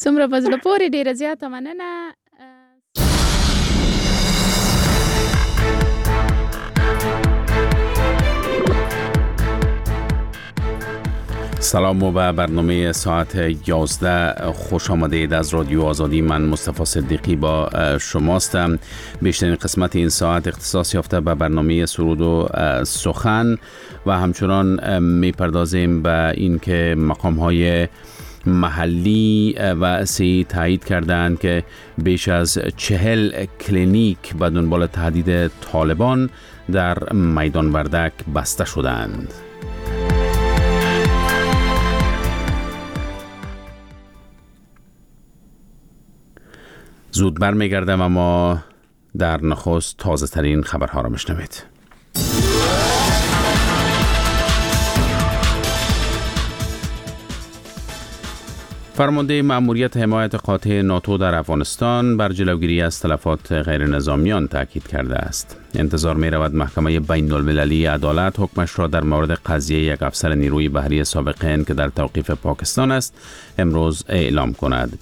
څومره په زړه پورې ډیره زیاته مننه. سلام و به برنامه ساعت 11 خوش آمدید از رادیو آزادی. من مصطفی صدیقی با شماستم. بیشترین قسمت این ساعت اختصاص یافته به برنامه سرود و سخن و همچنان میپردازیم به این که مقام‌های محلی و SAE تایید کردند که بیش از 40 کلینیک به دنبال تهدید طالبان در میدان وردک بسته شدند. زود برمیگردم، اما در نخست تازه ترین خبرها را میشنوید. فرمانده مأموریت حمایت قاطع ناتو در افغانستان بر جلوگیری از تلفات غیر نظامیان تاکید کرده است. انتظار می رود محکمه بین المللی عدالت حکمش را در مورد قضیه یک افسر نیروی بحری سابق هند که در توقیف پاکستان است امروز اعلام کند.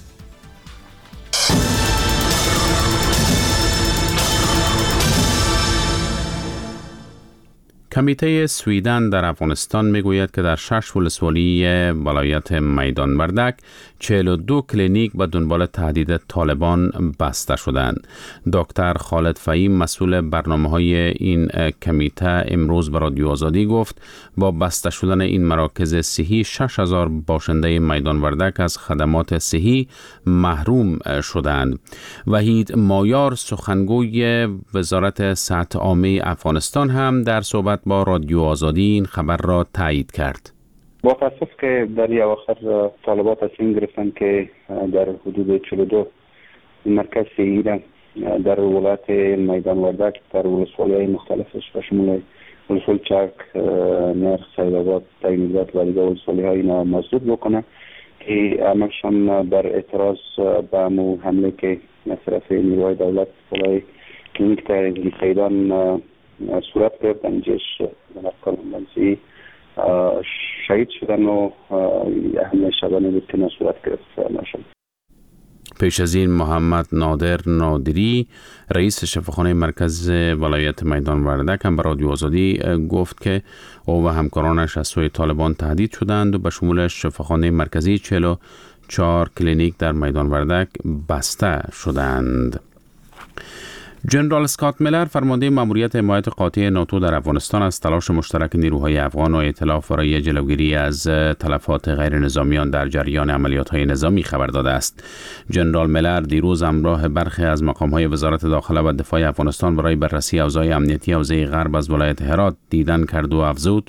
کمیته سویدن در افغانستان میگوید که در 6 ولسوالی ولایت میدان وردک 42 کلینیک به دنبال تهدید طالبان بسته شدند. دکتر خالد فهیم مسئول برنامه‌های این کمیته امروز به رادیو آزادی گفت با بسته شدن این مراکز صحی 6000 باشنده میدان وردک از خدمات صحی محروم شدند. وحید مایار سخنگوی وزارت صحت عامه افغانستان هم در صحبت با رادیو آزادی این خبر را تایید کرد. با تاسف که در این اواخر طالبات تصمیم گرفتند که در حدود 42 مرکز صحی در ولایت میدان وردک در ولسوالی‌های مختلفش و شمول ولسوالی چرک، نرخ، سیدآباد، تایم‌الذات و دیگر ولسوالی‌های اینا مسدود بکنه که عملشان در اعتراض به امو حمله که از طرف نیروهای دولت بالای کلینیک تغذیه سیدان صورت گرفت. اینجاش کارمندان شهید شدن و حمله شبانه به تیم صورت گرفت نشد. پیش از این محمد نادر نادری رئیس شفاخانه مرکز ولایت میدان وردک هم به رادیو آزادی گفت که او و همکارانش از سوی طالبان تهدید شدند و به شمول شفاخانه مرکزی 44 کلینیک در میدان وردک بسته شدند. جنرال اسکات میلر فرمانده مأموریت حمایت قاطع ناتو در افغانستان از تلاش مشترک نیروهای افغان و ائتلاف برای جلوگیری از تلفات غیر نظامیان در جریان عملیات‌های نظامی خبر داده است. جنرال میلر دیروز همراه برخی از مقام‌های وزارت داخله و دفاع افغانستان برای بررسی اوضاع امنیتی حوزه غرب از ولایت هرات دیدن کرد و افزود: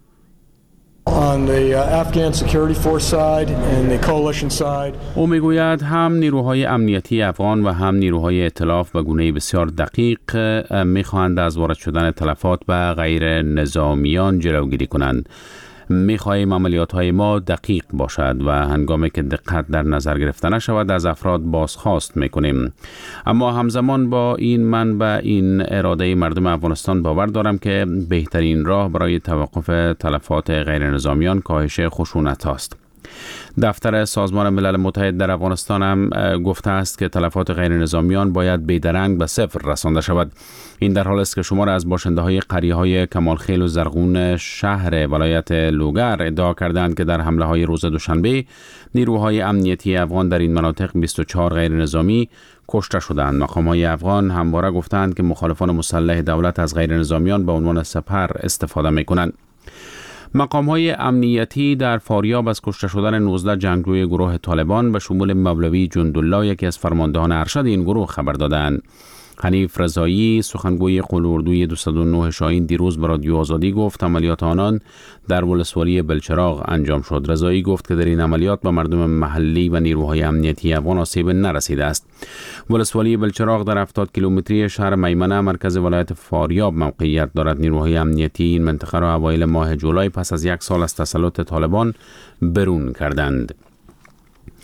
او میگوید هم نیروهای امنیتی افغان و هم نیروهای ائتلاف به گونه‌ای بسیار دقیق میخواهند از وارد شدن تلفات به غیر نظامیان جلوگیری کنند. میخواهیم عملیات‌های ما دقیق باشد و هنگامی که دقت در نظر گرفته نشود از افراد بازخواست میکنیم. اما همزمان با این من به این اراده مردم افغانستان باور دارم که بهترین راه برای توقف تلفات غیر نظامیان کاهش خشونت است. دفتر سازمان ملل متحد در افغانستان هم گفته است که تلفات غیر نظامیان باید بیدرنگ به صفر رسانده شود. این در حال است که شمار از باشنده های قریه های کمالخیل و زرغون شهر ولایت لوگر ادعا کردند که در حمله های روز دوشنبه نیروهای امنیتی افغان در این مناطق 24 غیر نظامی کشته شدند. مقام های افغان همواره گفتند که مخالفان مسلح دولت از غیر نظامیان به عنوان سپر استفاده می کنند. مقام‌های امنیتی در فاریاب از کشته شدن 19 جنگجوی گروه طالبان به شمول مولوی جندالله یکی از فرماندهان ارشد این گروه خبر دادند. حنیف رضایی سخنگوی قلوردوی 209 شاهین دیروز به رادیو آزادی گفت عملیات آنان در ولسوالی بلچراغ انجام شد. رضایی گفت که در این عملیات به مردم محلی و نیروهای امنیتی افغان آسیب نرسیده است. ولسوالی بلچراغ در 70 کیلومتری شهر میمنه مرکز ولایت فاریاب موقعیت دارد. نیروهای امنیتی این منطقه را اوایل ماه جولای پس از یک سال از تسلط طالبان برون کردند.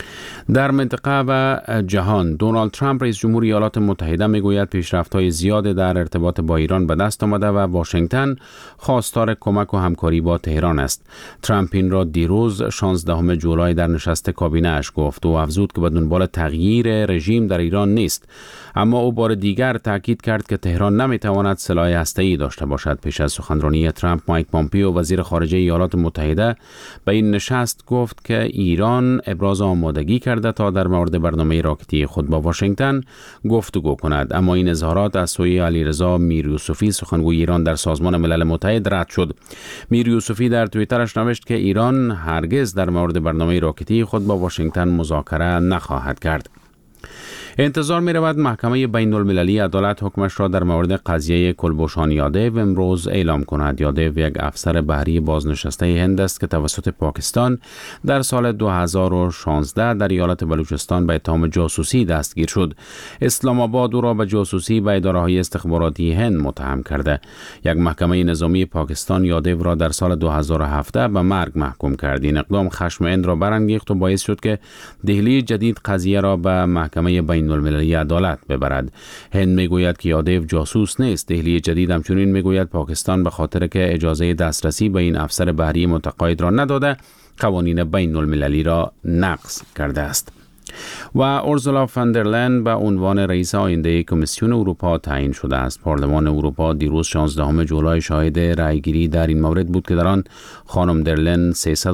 در منطقه و جهان، دونالد ترامپ رئیس جمهور ایالات متحده میگوید پیشرفت‌های زیاد در ارتباط با ایران به دست آمده و واشنگتن خواستار کمک و همکاری با تهران است. ترامپ این را دیروز 16 جولای در نشست کابینه اش گفت و افزود که به دنبال تغییر رژیم در ایران نیست، اما او بار دیگر تاکید کرد که تهران نمیتواند سلاح هسته‌ای داشته باشد. پیش از سخنرانی ترامپ، مایک پامپیو وزیر خارجه ایالات متحده به این نشست گفت که ایران ابراز آمادگی کرده تا در مورد برنامه راکتی خود با واشنگتن گفتگو کند، اما این اظهارات از سوی علیرضا میریوسفی سخنگوی ایران در سازمان ملل متحد رد شد. میریوسفی در توییترش نوشت که ایران هرگز در مورد برنامه راکتی خود با واشنگتن مذاکره نخواهد کرد. انتظار می رود محکمه بین المللی عدالت حکمش را در مورد قضیه کلبوشان یادیو امروز اعلام کند. یادیو یک افسر بحری بازنشسته هند است که توسط پاکستان در سال 2016 در ایالت بلوچستان به اتهام جاسوسی دستگیر شد. اسلام آباد او را به جاسوسی به اداره‌های استخباراتی هند متهم کرده. یک محکمه نظامی پاکستان یادیو را در سال 2017 به مرگ محکوم کرد. این اقدام خشم هند را برانگیخت و باعث شد که دهلی جدید قضیه را به محکمه بین المللی عدالت ببرد. هند میگوید که یادیو جاسوس نیست. دهلی جدید همچنین میگوید پاکستان به خاطر که اجازه دسترسی به این افسر بحری متقاعد را نداده، قوانین بین المللی را نقض کرده است. و اورسولا فاندرلاین به عنوان رئیس آینده کمیسیون اروپا تعیین شده است. پارلمان اروپا دیروز 16 جولای شاهد رأیگیری در این مورد بود که در آن خانم درلن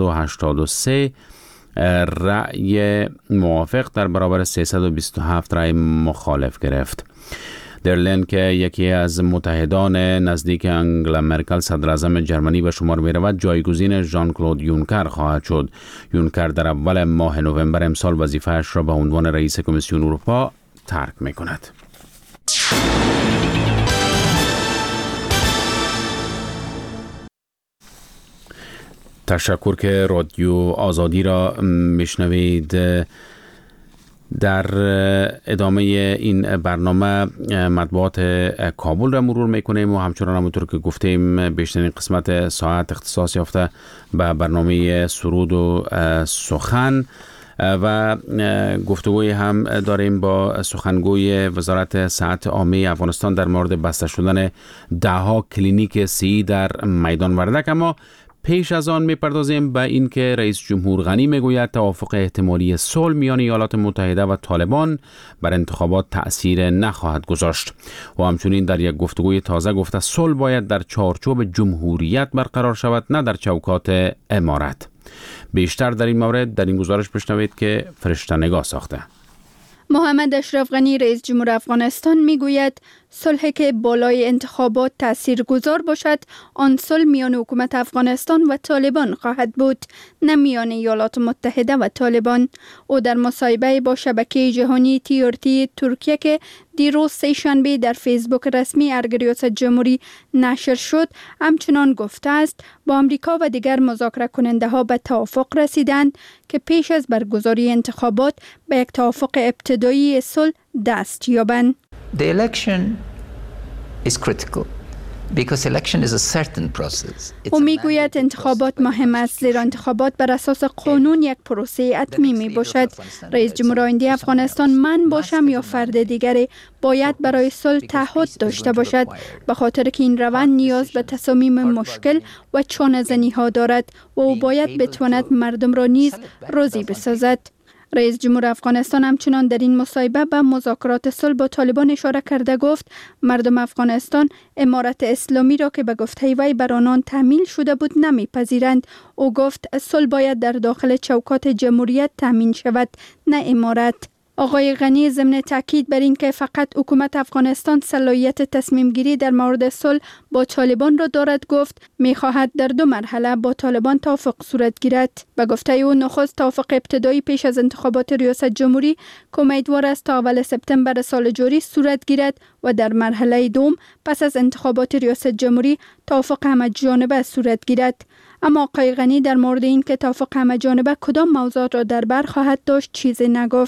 383 رأی موافق در برابر 327 رأی مخالف گرفت. درلن که یکی از متحدان نزدیک انگلا مرکل صدر اعظم جرمنی به شمار می رود، جایگزین ژان کلود یونکر خواهد شد. یونکر در اول ماه نوامبر امسال وظیفه‌اش را به عنوان رئیس کمیسیون اروپا ترک می کند. تشکر که رادیو آزادی را میشنوید. در ادامه این برنامه مطبوعات کابل را مرور میکنیم و همچنان همونطور که گفتیم بیشترین قسمت ساعت اختصاص یافته به برنامه سرود و سخن و گفتگوی هم داریم با سخنگوی وزارت صحت عامه افغانستان در مورد بسته شدن 10 کلینیک سی در میدان وردک. اما پیش از آن میپردازیم به این که رئیس جمهور غنی میگوید توافق احتمالی صلح میان ایالات متحده و طالبان بر انتخابات تأثیر نخواهد گذاشت و همچنین در یک گفتگوی تازه گفته صلح باید در چارچوب جمهوریت برقرار شود، نه در چوکات امارت. بیشتر در این مورد در این گزارش بشنوید که فرشته نگاه ساخته. محمد اشرف غنی رئیس جمهور افغانستان میگوید صلحی که بالای انتخابات تاثیرگذار باشد آن صلح میان حکومت افغانستان و طالبان خواهد بود، نه میان ایالات متحده و طالبان. او در مصاحبه با شبکه جهانی TRT ترکیه که دیروز سه‌شنبه در فیسبوک رسمی ارگریاس جمهوری نشر شد همچنان گفته است با آمریکا و دیگر مذاکره کننده ها به توافق رسیدند که پیش از برگزاری انتخابات به یک توافق ابتدایی صلح دست یابند. The election is critical because election is a certain process. او میگوید انتخابات مهم است زیرا انتخابات بر اساس قانون یک پروسه حتمی می باشد. رئیس جمهور آینده افغانستان من باشم یا فرد دیگری باید برای صلح تعهد داشته باشد، به خاطر که این روند نیاز به تصامیم مشکل و چانه‌زنی ها دارد و او باید بتواند مردم را نیز راضی بسازد. رئیس جمهور افغانستان همچنان در این مصاحبه به مذاکرات صلح با طالبان اشاره کرده گفت مردم افغانستان امارت اسلامی را که به گفته وی بر آنان تحمیل شده بود نمیپذیرند. او گفت صلح باید در داخل چوکات جمهوریت تامین شود، نه امارت. آقای غنی ضمن تاکید بر این که فقط حکومت افغانستان صلاحیت تصمیم گیری در مورد صلح با طالبان را دارد گفت می‌خواهد در 2 مرحله با طالبان توافق صورت گیرد. به گفته او نخست توافق ابتدایی پیش از انتخابات ریاست جمهوری که امیدوار است تا اول سپتامبر سال جاری صورت گیرد و در مرحله دوم پس از انتخابات ریاست جمهوری توافق همه‌جانبه صورت گیرد. اما آقای غنی در مورد این که توافق همه‌جانبه کدام موضوعات را در بر خواهد داشت چیزی نگفت.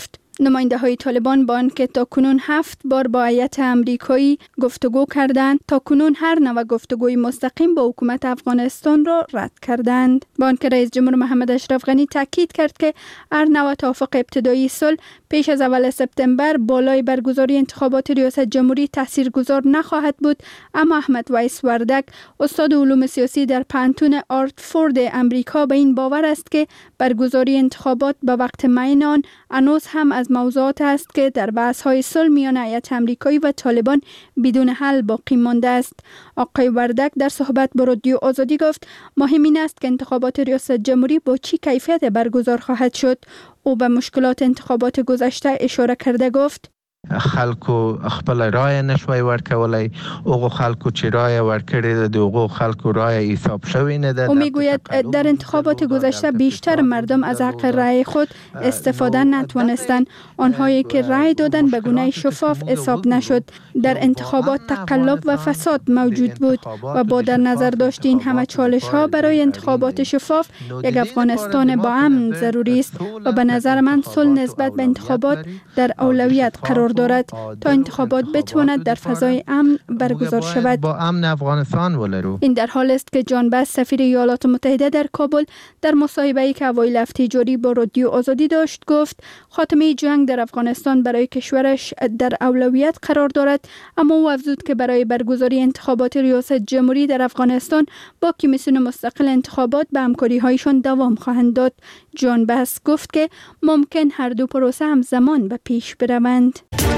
نماینده های طالبان با آنکه تاکنون 7 بار با هیئت امریکایی گفتگو کردند، تاکنون هر نوع گفتگوی مستقیم با حکومت افغانستان را رد کردند. با آنکه رئیس جمهور محمد اشرف غنی تاکید کرد که هر نوع توافق ابتدایی صلح پیش از اول سپتامبر بالای برگزاری انتخابات ریاست جمهوری تاثیرگذار نخواهد بود، اما احمد ویس وردک، استاد علوم سیاسی در پانتون آرتفورد امریکا، به این باور است که برگزاری انتخابات به وقت معین آن هنوز هم از موضوعات است که در بحث‌های صلح میان هیئت امریکایی و طالبان بدون حل باقی مانده است. آقای وردک در صحبت با رادیو آزادی گفت مهم این است که انتخابات ریاست جمهوری با چی کیفیت برگزار خواهد شد. او به مشکلات انتخابات گذشته اشاره کرده گفت خلکو خپل رای نشوي ورکولای، اوغه خلکو چې رای ورکړي د اوغه خلکو رای حساب شوی نه ده. او میگوید در انتخابات گذشته بیشتر مردم از حق رای خود استفاده نتوانستند. آنهایی که رای دادند به گونه شفاف حساب نشد. در انتخابات تقلب و فساد موجود بود و با در نظر داشت این همه چالش ها برای انتخابات شفاف یک افغانستان با امن ضروری است و به نظر من صلح نسبت به انتخابات در اولویت قرار دارد تا انتخابات بتواند در فضای امن برگزار شود. با امن افغانستان ولرو. این در حال است که جان بس سفیر ایالات متحده در کابل در مصاحبه‌ای که اوایل هفته جاری با رادیو آزادی داشت گفت خاتمه جنگ در افغانستان برای کشورش در اولویت قرار دارد، اما او افزود که برای برگزاری انتخابات ریاست جمهوری در افغانستان با کمیسیون مستقل انتخابات به همکاری‌هایشان دوام خواهند داد. جان بس گفت که ممکن هر دو پروسه همزمان به پیش بروند.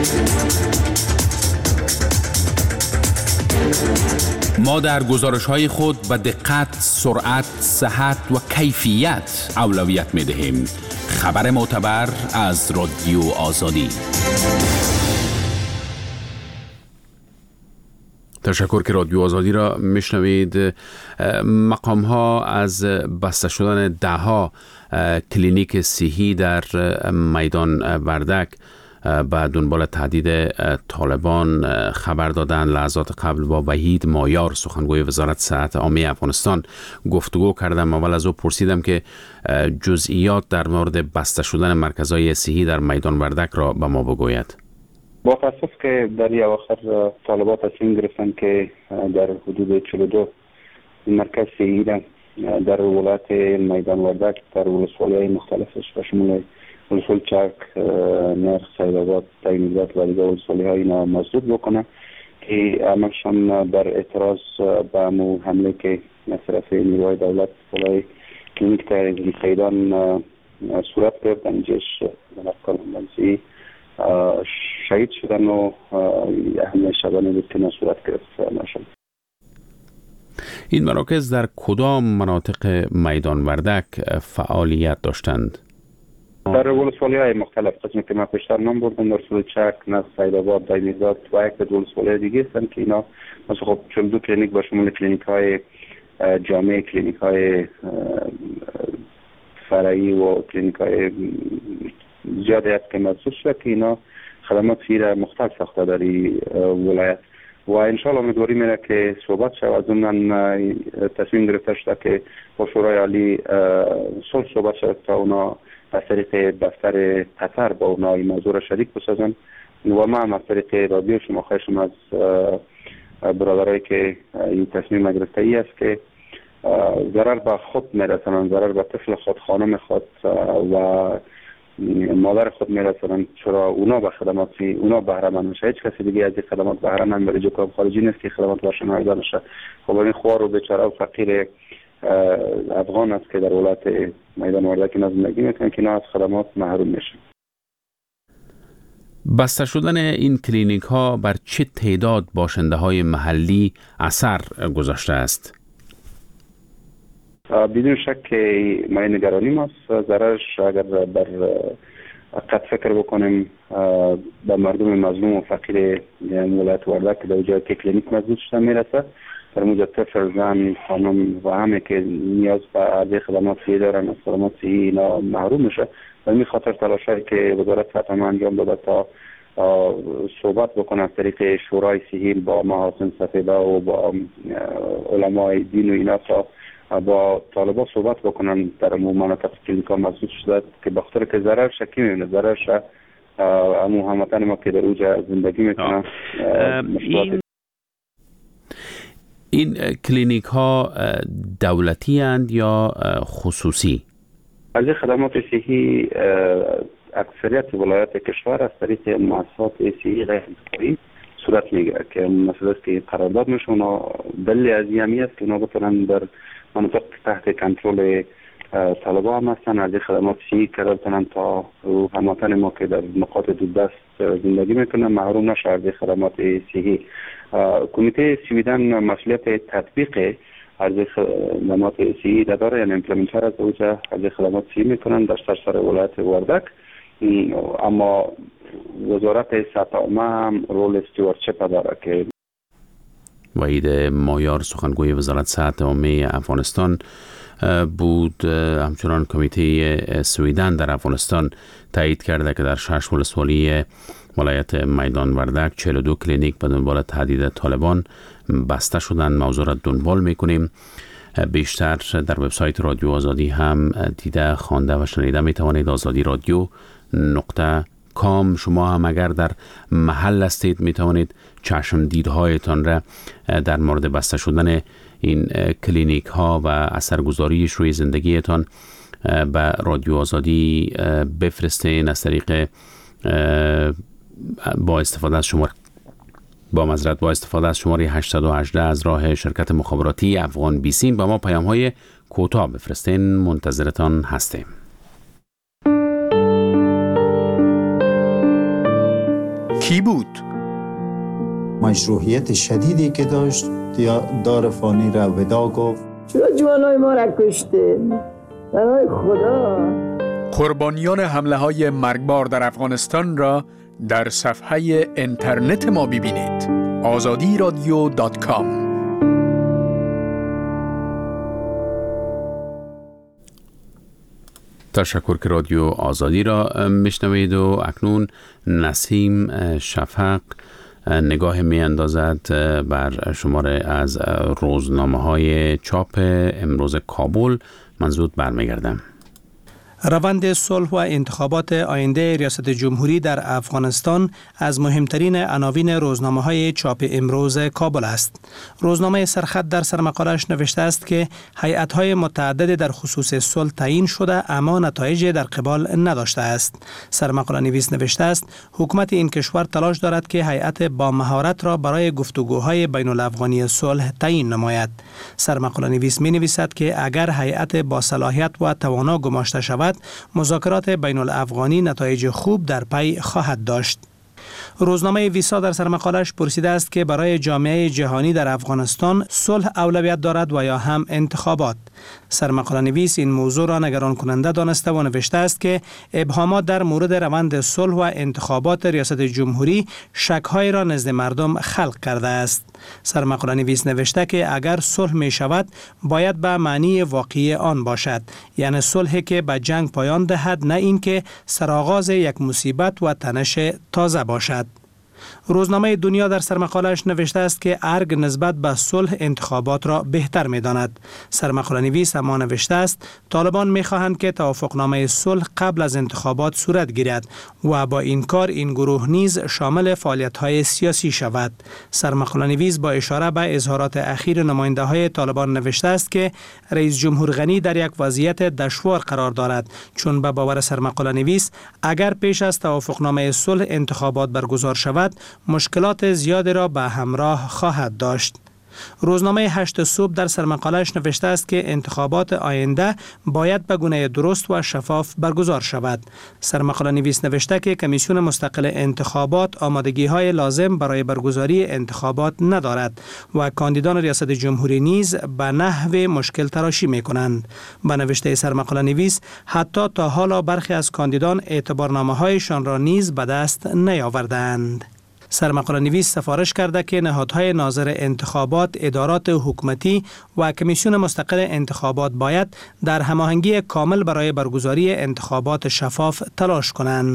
ما در گزارش‌های خود به دقت، سرعت، صحت و کیفیت اولویت می‌دهیم. خبر معتبر از رادیو آزادی. تشکر که رادیو آزادی را میشنوید. مقام‌ها از بسته شدن ده‌ها کلینیک صحی در میدان وردک به دنبال تهدید طالبان خبر دادن. لحظات قبل با وحید مایار سخنگوی وزارت صحت عامه افغانستان گفتگو کردم. اول از او پرسیدم که جزئیات در مورد بسته شدن مرکزهای صحی در میدان وردک را به ما بگوید. با تاسف که در این اواخر طالبات تصمیم گرفتن که در حدود 42 مرکز صحی در ولایت میدان وردک در ولسوالی‌های مختلفش و شمول ولسوال چرک، نرخ، سیدآباد، تایمیزات و دیگر ولسوالی‌های اینا مسدود بکنه که عملشان در اعتراض به امو حمله که از طرف نیروهای دولت بالای کلینیک تهرانگی سیدان صورت گرفت. انجاش کارمندان شهید شدن و حمله شبانه بود که صورت گرفت نشد. این مراکز در کدام مناطق میدان وردک فعالیت داشتند؟ در ولسوالی‌های مختلف، قسمی که من پیشتر نام بردم، در ولسوالی چرک، نرخ، سیدآباد، تایمیزات و یک ولسوالی دیگه هستند که اینا مثلا خب 42 کلینیک با شمول کلینیک‌های جامعه، کلینیک‌های فرعی و کلینیک‌های زیادی است که مسدود شده که اینا خدمات فیره مختلف ساخته در ولایت و انشالله امیدواری میره که صحبت شود. ضمن تصمیم گرفته شده که با شورای عالی صلح صحبت شود تا اونا از طریق دفتر قطر با اونا این موضوع را شریک بسازن و ما هم از طریق رادیو شما خواهشم از برادرایی که این تصمیم گرفته ای است که ضرر به خود میرسانند، ضرر به طفل خود، خانم خود و مادر خود میرسانند، چرا اونا به خدمات اونا بهره مند میشه. هیچ کسی دیگه از این خدمات بهره مند برای جو خارجی نیست که خدمات باشن هایده نشه. خب این خوار و بیچاره و فقیر افغان است که در ولایت میدان وردک زندگی میکنه که اینا از خدمات محروم میشه. بسته شدن این کلینیک ها بر چه تعداد باشنده های محلی اثر گذاشته است؟ بدون شک که ما نگرانی ماست. ضررش اگر بر قد فکر بکنیم به مردم مظلوم و فقیر ولایت وردک که در جای که کلینیک مسدود شده میرسه، در موجب طفل، زن، خانم و همه که نیاز به عرضه خدمات صحی دارن از خدمات صحی اینا محروم میشه. و این خاطر تلاشایی که وزارت صحت انجام داده تا صحبت بکنه از طریق شورای صحی با محاسن سفیده و با علمای دین و اینا تا با طالبان صحبت بکنن در مناطق کلینیکا مسدود شده که بخاطر که ضرر شکی میبینه، ضررش امو هموطن ما که در اوجا زندگی میکنن. این کلینیک ها دولتی اند یا خصوصی؟ از خدمات صحی اکثریت ولایات کشور از طریق مؤسسات صحی غیر انتفاعی صورت میگیره که مثلا است که قرارداد میشون و دلیل از این است که اونا بتونن در مناطق تحت کنترل طلبا هم هستن از خدمات صحی که بتونن تا هموطن ما که در نقاط دوردست زندگی میکنن محروم نشه از خدمات صحی. کمیته سویدن مسئولیت تطبیق از خدمات صحی داره، یعنی امپلمنتر از اوجا از خدمات صحی میکنن در سراسر ولایت وردک، اما وزارت صحت عامه هم رول استیوردشپ داره که وحید مایار سخنگوی وزارت صحت عامه افغانستان بود. همچنان کمیته سویدن در افغانستان تایید کرده که در 6 ولسوالی ولایت میدان وردک 42 کلینیک به دنبال تهدید طالبان بسته شدن. موضوع را دنبال میکنیم. بیشتر در وبسایت رادیو آزادی هم دیده، خوانده و شنیده می توانید. azadiradyo.com. شما هم اگر در محل هستید می توانید چشم دیدهایتان را در مورد بسته شدن این کلینیک ها و اثرگذاریش روی زندگیتان به رادیو آزادی بفرستین از طریق با استفاده از شماره 818 از راه شرکت مخابراتی افغان بیسیم با ما پیام های کوتاه بفرستین. منتظرتان هستیم. کی بود؟ مشروعیت شدیدی که داشت دار فانی را ودا گفت. چرا جوانای ما را کشته؟ برای خدا. قربانیان حمله های مرگبار در افغانستان را در صفحه اینترنت ما ببینید. azadiradyo.com. تشکر که رادیو آزادی را میشنوید و اکنون نسیم شفق نگاه می اندازد بر شماره از روزنامه های چاپ امروز کابل. من زود برمیگردم. روند صلح و انتخابات آینده ریاست جمهوری در افغانستان از مهمترین عناوین روزنامه‌های چاپ امروز کابل است. روزنامه سرخط در سرمقاله‌اش نوشته است که هیئت‌های متعدد در خصوص صلح تعیین شده اما نتایج در قبال نداشته است. سرمقاله نویس نوشته است حکومت این کشور تلاش دارد که هیئت با مهارت را برای گفتگوهای بین الافغانی صلح تعیین نماید. سرمقاله نویس می‌نویسد که اگر هیئت با صلاحیت و توانا گماشته شود مذاکرات بین الافغانی نتایج خوب در پی خواهد داشت. روزنامه ویسا در سرمقاله‌اش پرسیده است که برای جامعه جهانی در افغانستان صلح اولویت دارد و یا هم انتخابات. سرمقاله نویس این موضوع را نگران کننده دانسته و نوشته است که ابهامات در مورد روند صلح و انتخابات ریاست جمهوری شک‌های را نزد مردم خلق کرده است. سرمقاله نویس نوشته که اگر صلح می شود باید به معنی واقعی آن باشد، یعنی صلحی که به جنگ پایان دهد، نه اینکه سرآغاز یک مصیبت و تنش تازه باشد. روزنامه دنیا در سرمقاله‌اش نوشته است که ارگ نسبت به صلح انتخابات را بهتر می‌داند. سرمقاله نویس اما نوشته است طالبان می‌خواهند که توافقنامه صلح قبل از انتخابات صورت گیرد و با این کار این گروه نیز شامل فعالیت‌های سیاسی شود. سرمقاله نویس با اشاره به اظهارات اخیر نماینده‌های طالبان نوشته است که رئیس جمهور غنی در یک وضعیت دشوار قرار دارد، چون به باور سرمقاله نویس اگر پیش از توافقنامه صلح انتخابات برگزار شود مشکلات زیادی را به همراه خواهد داشت. روزنامه 8 صبح در سرمقاله‌اش نوشته است که انتخابات آینده باید به گونه درست و شفاف برگزار شود. سرمقاله نویس نوشته که کمیسیون مستقل انتخابات آمادگی‌های لازم برای برگزاری انتخابات ندارد و کاندیدان ریاست جمهوری نیز به نحو مشکل تراشی می‌کنند. به نوشته سرمقاله نویس حتی تا حالا برخی از کاندیدان اعتبارنامه‌هایشان را نیز به دست نیاوردند. سرمقاله نویس سفارش کرده که نهادهای ناظر انتخابات، ادارات حکومتی و کمیسیون مستقل انتخابات باید در هماهنگی کامل برای برگزاری انتخابات شفاف تلاش کنند.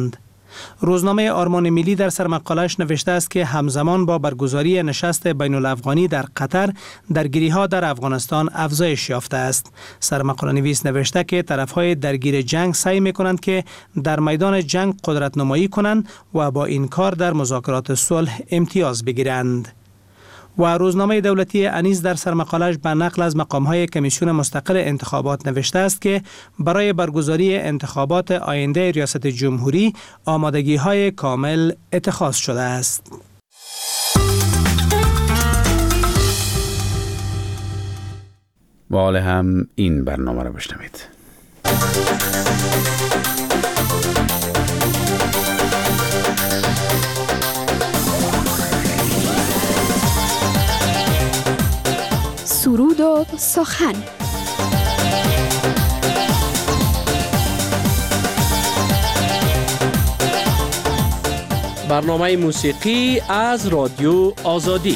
روزنامه آرمان ملی در سرمقاله‌اش نوشته است که همزمان با برگزاری نشست بین الافغانی در قطر، درگیری‌ها در افغانستان افزایش یافته است. سرمقاله نویس نوشته که طرف‌های درگیر جنگ سعی می‌کنند که در میدان جنگ قدرت نمایی کنند و با این کار در مذاکرات صلح امتیاز بگیرند. و روزنامه دولتی انیس در سرمقاله‌اش به نقل از مقام‌های کمیسیون مستقل انتخابات نوشته است که برای برگزاری انتخابات آینده ریاست جمهوری آمادگی‌های کامل اتخاذ شده است. و حالا هم این برنامه را بشنوید. سرود و سخن. برنامه موسیقی از رادیو آزادی.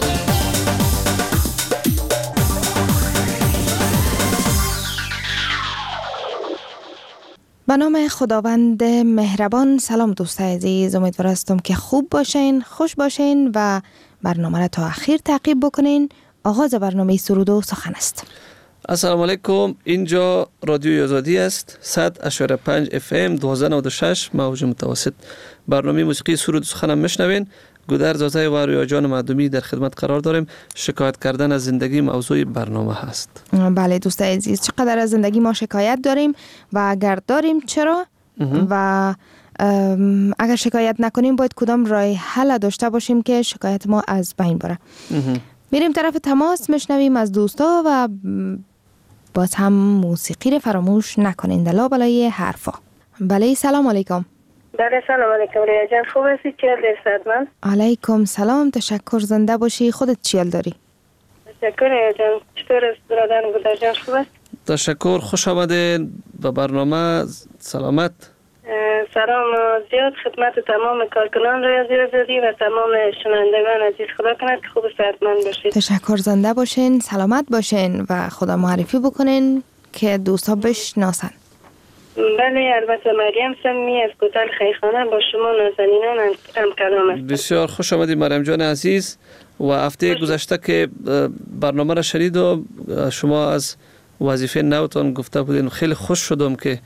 به نام خداوند مهربان. سلام دوستای عزیز، امیدوار هستم که خوب باشین، خوش باشین و برنامه را تا آخر تعقیب بکنین. آغاز برنامه سرود و سخن است. السلام علیکم، اینجا رادیو آزادی است. 100.5 FM 1296 موج متوسط. برنامه موسیقی سرود و سخن میشنوین. گودر زازه و رویا جان معدومی در خدمت قرار داریم. شکایت کردن از زندگی موضوع برنامه هست. بله دوستای عزیز، چقدر از زندگی ما شکایت داریم و اگر داریم چرا؟ و اگر شکایت نکنیم باید کدام راه حل داشته باشیم که شکایت ما از بین بره. میریم طرف تماس، میشنویم از دوستا و باز هم موسیقی رو فراموش نکنین دلا بلای حرفا. بله سلام علیکم. بله سلام علیکم ریا جان، خوب هستی؟ چیل درصد من؟ علیکم سلام، تشکر، زنده باشی. خودت چیل داری؟ تشکر ریا جان، چطور است برادرم گودر جان، خوب است؟ تشکر، خوش آمده به برنامه. سلامت. سلام زیاد خدمت تمام کارکنان رادیو آزادی و تمام شنوندگان عزیز. خدا کنه که خوب و صحتمند باشید. تشکر، زنده باشین، سلامت باشین و خدا معرفی بکنین که دوستا بشناسن. بله البته مریم صمیمی از کوتل خیخانه با شما نازنینان هم کلام است. بسیار خوش آمدید مریم جان عزیز. و هفته گذشته که برنامه را شنید و شما از وظیفه نوتان گفته بودین، خیلی خوش شدم که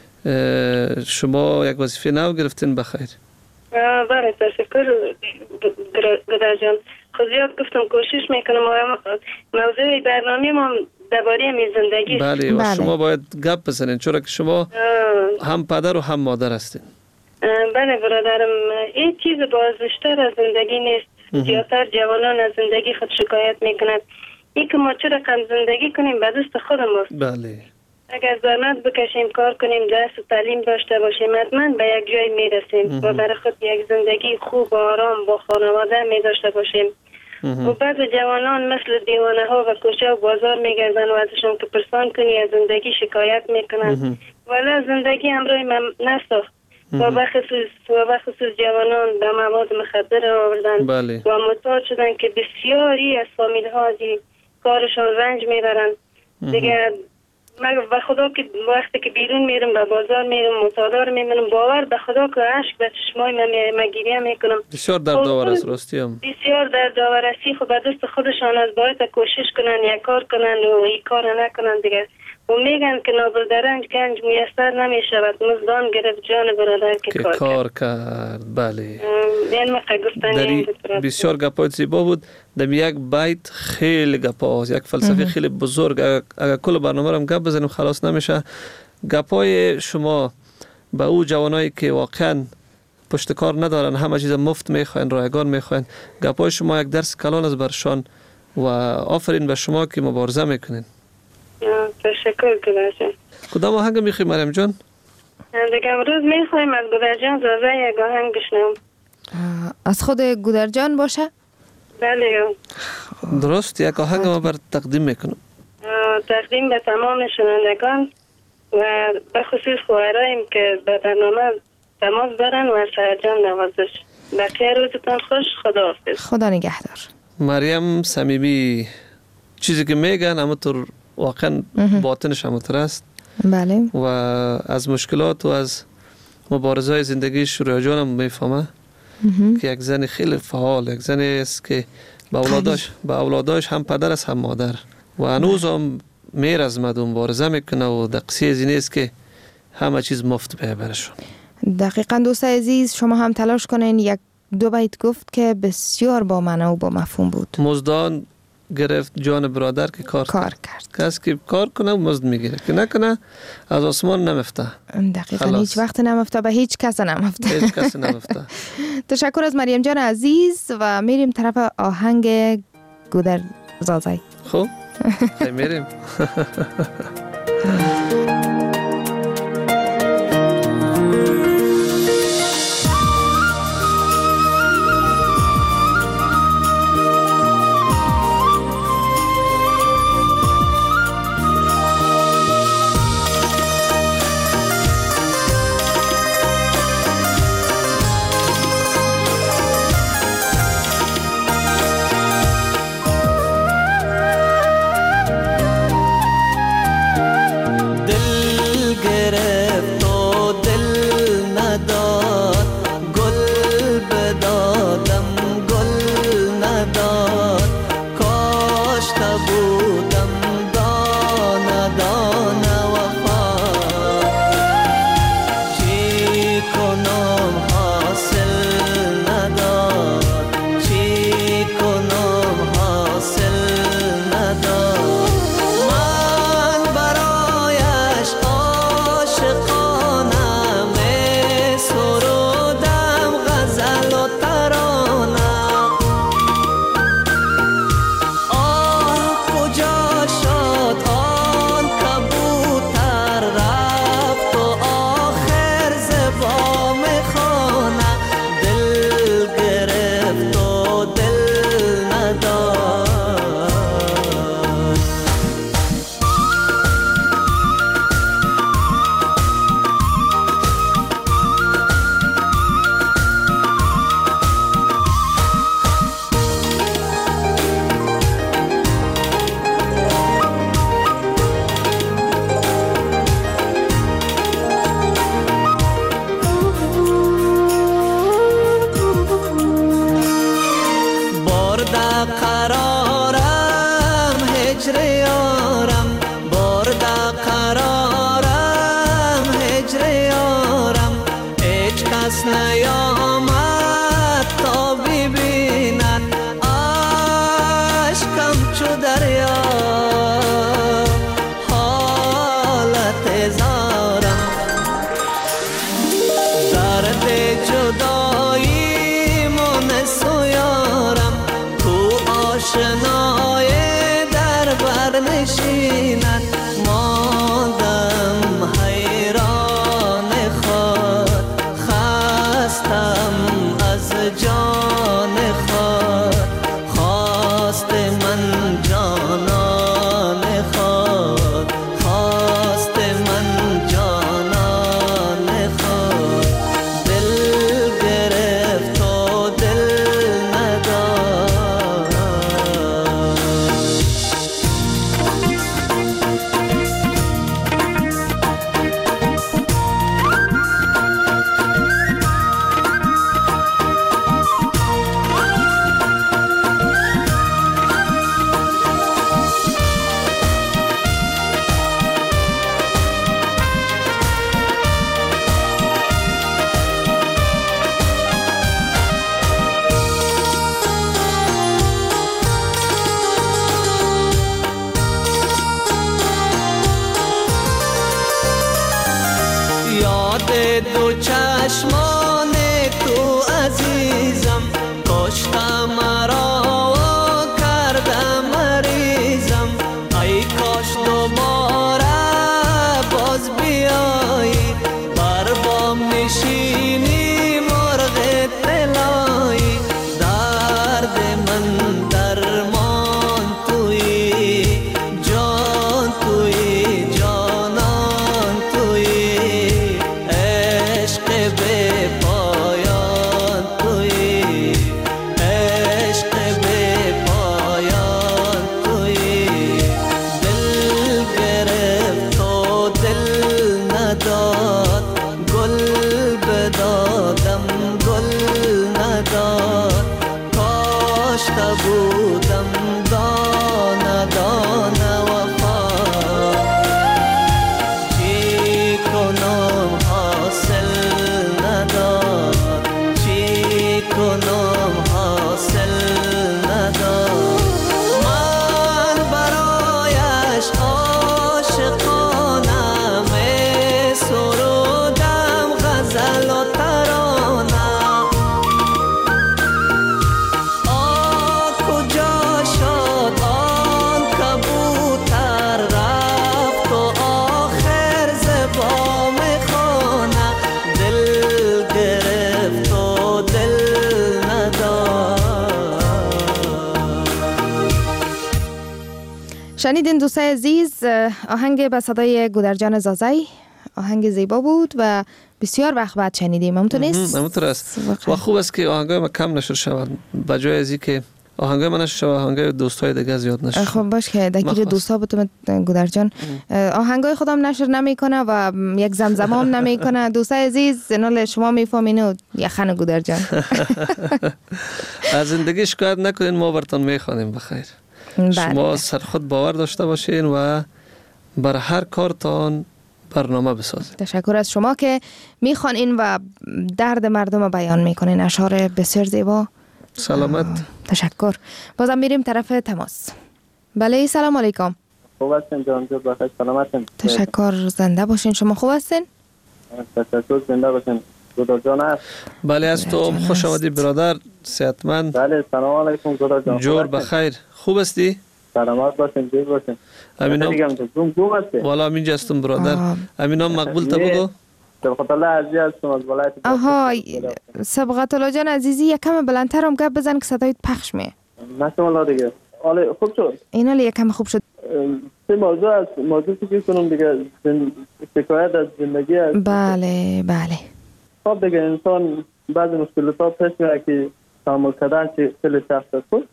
شما یک وظیفه نو گرفتین. بخیر. بله تشکر گودر جان. خود زیاد گفتم کوشش میکنم موضوع برنامه ما درباره می زندگی. بله و شما باید گپ بزنین چرا که شما هم پدر و هم مادر هستین. بله برادرم، این چیز بازشتر از زندگی نیست. زیادتر جوانان از زندگی خود شکایت میکنند. این که ما چرا کم زندگی کنیم به دست خودم است. بله. اگر زحمت بکشیم، کار کنیم، درس و تعلیم داشته باشیم، حتما به یک جای میرسیم و برای خود یک زندگی خوب و آرام با خانواده می داشته باشیم. و بعض جوانان مثل دیوانه ها و کوچه و بازار میگردن و ازشون که پرسان کنی از زندگی شکایت میکنن، ولی زندگی امروی نساخت و بخصوص جوانان به مواد مخدر آوردن. بله. و محتاج شدن که بسیاری از فامیل ها از کارشان رنج میبرن دیگه. من به خدا که وقتی که بیرون میرم به بازار میرم مطالعه میبینم، باور به خدا که اشک به چشمای من گریه میکنم. بسیار دردآور است راستی هم. بسیار دردآور است. خب به دست خودشان از باید کوشش کنن یک کار کنن و این کار نکنن دیگه. و میگن که نابردرنج گنج میسر نمیشود، مزدان گرفت جان برادر که کار کرد. بله. یعنی مقا گفتن بسیار گپای زیبا بود. در یک بیت خیلی گپا هست، یک فلسفه خیلی بزرگ. اگر کل برنامه رو هم گپ بزنیم خلاص نمیشه. گپای شما به او جوانایی که واقعا پشت کار ندارن، همه چیز مفت میخواین، رایگان میخواین، گپای شما یک درس کلان از برشان و آفرین به شما که مبارزه میکنین. تشکر گودر جان. کدام آهنگ میخوایی مریم جان؟ دیگه امروز میخوایم از گودر جان زازه یک آهنگ بشنوم. از خود گودر جان باشه؟ بله درست، یک آهنگ ما بر تقدیم میکنم. تقدیم به تمام شنوندگان و به خصوص خواهرایم که به برنامه تماس دارن و از سرجان نوازش. بقیه روزتان خوش. خدا حافظ. خدا نگهدار. مریم صمیمی چیزی که میگن همونطور واقعا باطنش همونطور است. بله. و از مشکلات و از مبارزه زندگی شوریا جانم میفهمه که یک زن خیلی فعال، یک زنی است که به اولاداش هم پدر است هم مادر و هنوز هم میرزمد و مبارزه میکنه و دقیقی از این است که همه چیز مفت به برشون. دقیقاً دوست عزیز، شما هم تلاش کنین. یک دو بیت گفت که بسیار با معنا و با مفهوم بود. مزدان گرفت جان برادر که کار کرد. کسی که کار کنه مزد میگیره، که نکنه از آسمان نمفته. دقیقاً هیچ وقت نمفته، به هیچ کس نمفته. هیچ کس نمفته. تشکر از مریم جان عزیز و میریم طرف آهنگ گودر زازای. خب میریم. دو چشمان تو عزیزم کشته مرا و کرده مریضم ای کاش دوباره باز بیایی بر بام نشینی مرغ طلایی درد من درمان تویی جان تویی جانان تویی عشق به شنیدین دوستای عزیز، آهنگ به صدای گودرجان زازی، آهنگ زیبا بود و بسیار وقت بعد شنیدیم. همونطور نیست؟ همونطور است و خوب است که آهنگای ما کم نشر شود، بجای از اینکه آهنگای من نشر شود آهنگای دوستای دیگه زیاد نشر. خب باش که دکیر دوستا بودم گودرجان آهنگای خودم نشر نمیکنه و یک زمزمه هم نمیکنه. دوستای عزیز نال شما میفهمین یخن گودرجان. از زندگی شکایت نکنین، ما براتون میخوانیم بخیر. شما سر خود باور داشته باشین و بر هر کارتان برنامه بسازید. تشکر از شما که میخوانین و درد مردم بیان میکنین. اشعار بسیار زیبا. سلامت. تشکر. بازم میریم طرف تماس. بله سلام علیکم. خوب هستین جان جو بخیر سلامتین. تشکر. زنده باشین. شما خوب هستین؟ تشکر. زنده باشین. گودرجان است. بله از تو خوش آمدی برادر. صحتمند. بله سلام علیکم گودرجان. جور بخیر. خوب هستی؟ سلامت باشین. جور باشین. امینم والا امین جستم برادر. امینم مقبول تا بگو. سبقت الله عزیز هستم از ولایت. آها سبقت الله جان عزیزی یکم بلندتر هم گپ بزن که صدایت پخش می. ماشاء الله دیگه. حالا خوب شد. اینا یکم خوب شد. سه موضوع است. موضوع فکر کنم دیگه شکایت از زندگی است. بله بله. خب دیگه انسان بعضی مشکلات پیش میاد که تحمل کردن خیلی سخت است.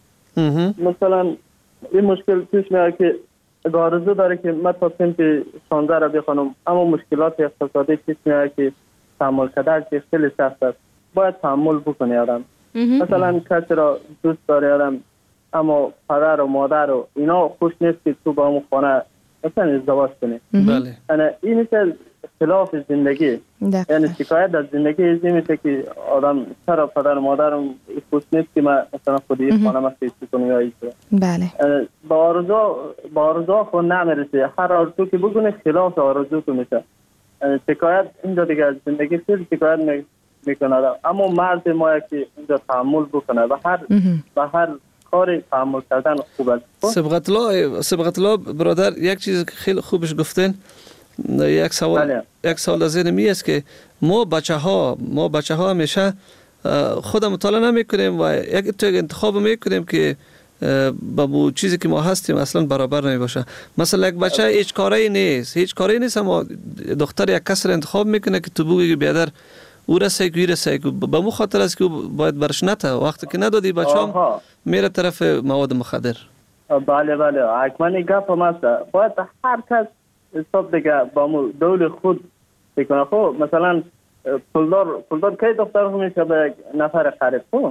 مثلا این مشکل پیش میاد که آرزو داره که من تا سنت 16 را بخونم، اما مشکلات اقتصادی پیش میاد که تحمل کردن خیلی سخت است. باید تحمل بکنه آدم. مثلا کسی را دوست داره آدم اما پدر و مادر و اینا خوش نیست که تو با اون خانه مثلا ازدواج کنه. بله. این میشه خلاف زندگی. یعنی شکایت از زندگی این میشه که آدم چرا پدر و مادرم خوش نیست که من مثلا خودی خانه مسیح کنم یا ایسا. بله. با آرزو خود نمیرسه. هر آرزو که بگونه خلاف آرزو که میشه. شکایت اینجا دیگه از زندگی خیلی شکایت میکنه. اما مرد ما که اینجا تحمل بکنه و هر کاری تحمل کردن خوب است. سبقت الله برادر یک چیز خیلی خوبش گفتن. یک سوال از ذهنم است که ما بچه ها همیشه خود مطالعه نمیکنیم و یک انتخاب میکنیم که با چیزی که ما هستیم اصلا برابر نمیباشه. مثلا یک بچه هیچ کاری نیست اما دختر یک کس را انتخاب میکنه که تو بگی بیادر او رسه به مو خاطر است که باید برش نته. وقتی که ندادی بچه هم میره طرف مواد مخدر. بله حکمانی گپ هم است. باید هر کس حساب دیگه با مو دول خود بکنه. خب مثلا پولدار که دختر میشه به نفر خرید. خب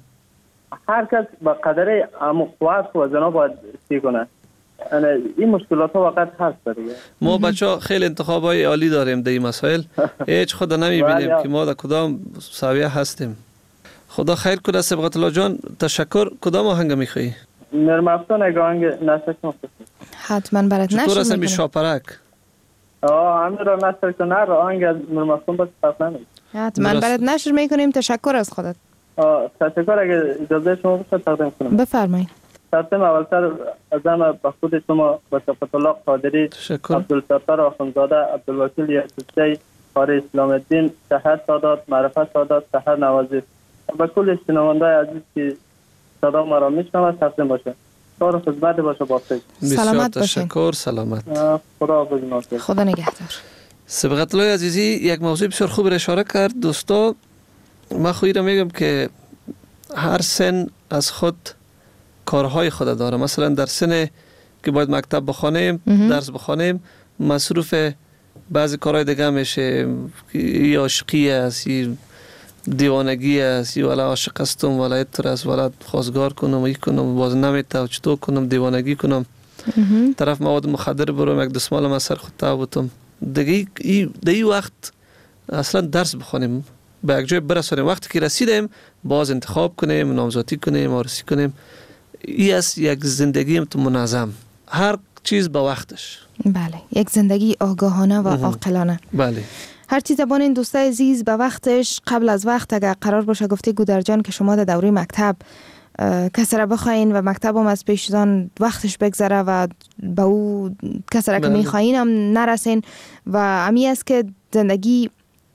هر کس با قدره قوت و زنا باید سی کنه. این مشکلات ها وقت هست دیگه. ما بچه خیلی انتخاب های عالی داریم در این مسائل. هیچ خود نمیبینیم که ما در کدام سویه هستیم. خدا خیر کنه. سبقت الله جان تشکر. کدام آهنگ میخوایی؟ نرمافزون اگه آهنگ نشر کنم. حتما برات نشر چطور هستم بی شاپرک؟ همین را نشر کنه آهنگ از نرمافزون باید فرق نمید. حتما برات نشر میکنیم. تشکر از خودت. تشکر. اگه اجازه شما بشه تقدیم کنم. بفرمایید. سرتم اولتر ازم به خود شما با صفت الله قادری، عبدالستار آخوندزاده، عبدالوکیل یعقوبی، قاری اسلام الدین، سحر سادات، معرفت سادات، سحر نوازی و کل شنونده عزیز که صدا ما را میشنوه تقدیم باشه. کار خدمت باشه با خیر. سلامت باشین. تشکر. سلامت. خدا بزناسته. خدا نگهدار. سبقت الله عزیزی یک موضوع بسیار خوب را اشاره کرد. دوستا من خودی را میگم که هر سن از خود کارهای خود داره. مثلا در سن که باید مکتب بخوانیم، درس بخوانیم، مصروف بعضی کارهای دیگه میشه. یا عاشقی است، یا دیوانگی است، یا ولی عاشق هستم ولی اتر است ولی خواستگار کنم ای کنم باز نمیتونم چطور کنم دیوانگی کنم طرف مواد مخدر برم یک دستمال من سر خود تاوتم دیگه. ای وقت اصلا درس بخوانیم به یک جای برسانیم. وقتی که رسیدیم باز انتخاب کنیم، نامزدی کنیم، آرسی کنیم. این است یک زندگی منظم. هر چیز به وقتش. بله. یک زندگی آگاهانه و عاقلانه. بله. هر چیز زبان این دوستای عزیز به وقتش قبل از وقت اگر قرار باشه. گفته گودرجان که شما در دوره مکتب کسی را بخواین و مکتب هم از پیشتان وقتش بگذره و به او کسی را که میخواین هم نرسین و امی است که زندگی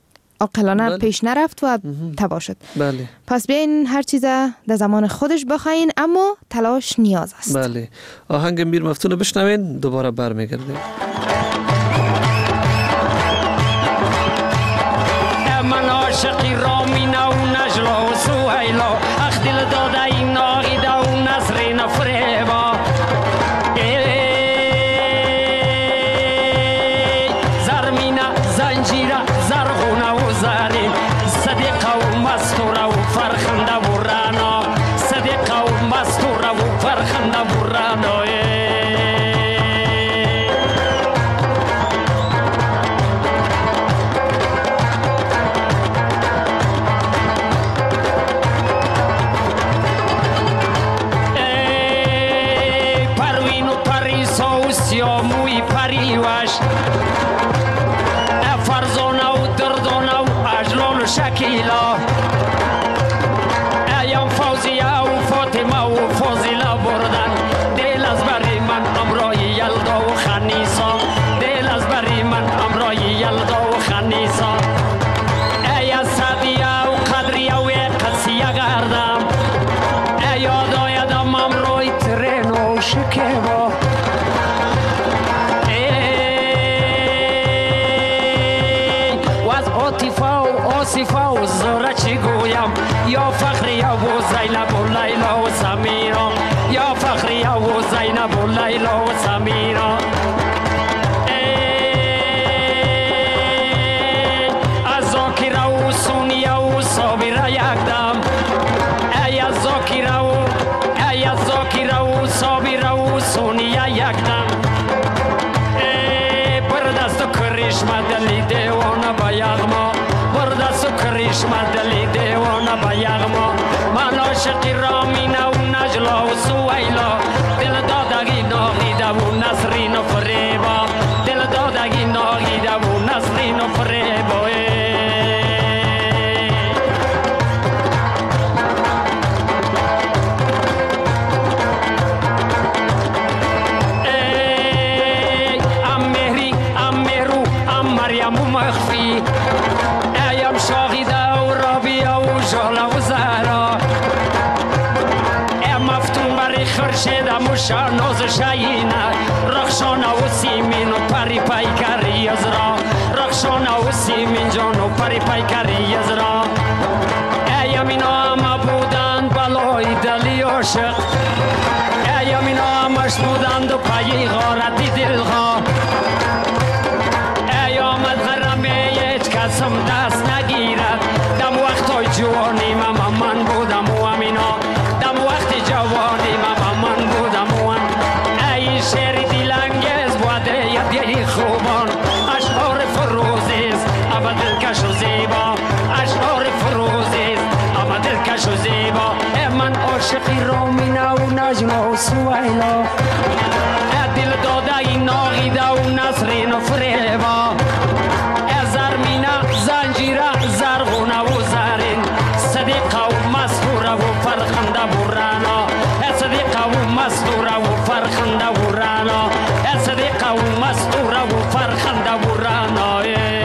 عاقلانه پیش نرفت و تباه شد. بله. پس بیاین هر چیز در زمان خودش بخواین، اما تلاش نیاز است. بله. آهنگ میر مفتون بشنوین، دوباره برمیگردیم. من عاشقی رامینه و نجلا و سویلا، اخ دل داده این ناغیده و نسرین فریبا، زرمینه زنجیره زرغونه و زرین، صدیقه و مستوره و فرخنده و رانا، صدیقه و مستوره و فرخنده و رانا. یا موی پریوش فرزانه و دردانه و اجلال و شکیلا، ایام فوزیه و فاطمه و فاضله بردن دل از بری من امرای یلدا و خنیسا، دل از بری من امرای یلدا و خنیسا. ای صدیه و قدریه و قصیه گردم، ای یاد آیدم امرای ترین و شکیبا، آصفه و زوره چی گویم، یا فخریه و زینب و لیلا و سمیرا، یا فخریه و زینب و لیلا و سمیرا. از زاکیره و سونیه و صابره یکدم، ای از زاکیره و صابره و سونیه یکدم، بر دست و کرشمه دلی دیوانه با یغما، کریشمه دلی دیوانه با یغما. من عاشقی رامینه و نجلا و سویلا، دل دادگی ناغیده و نسرین و فریبا، دل دادگی ناغیده و نسرین و فریبا. ام مهری ام مهرو ام مریم و مخفی، ایم شاهیده و رابیه و جاله و زهرا، ام مفتون بری خرشیده موشا ناز شینه، رخشانه و سیمین و پری پیکری ازرا، رخشانه و سیمین جان و پری پیکری ازرا. ایم اینا همه بودند بلای دلی عاشق، ایم اینا همش بودند و پایی غارتی دلها، ای آمد غرمه هیچ کسم دست نگیرد، دم وقتای جوانی من بودم و امینا، دم وقت جوانی من بودم و ام. ای شعر دیلنگیز بوده یدی خوبان، اشعار فروزیست اما دلکش و زیبا، اشعار فروزیست اما دلکش و زیبا. من عاشقی رامینه و نجلا و سویلا، دل داده این ناغیده و نسرین و فریبا، زرمینه زنجیره زرغونه و زرین، صدیقه و مستوره و فرخنده و رانا، صدیقه و مستوره و فرخنده و رانا، صدیقه و مستوره و فرخنده و رانا.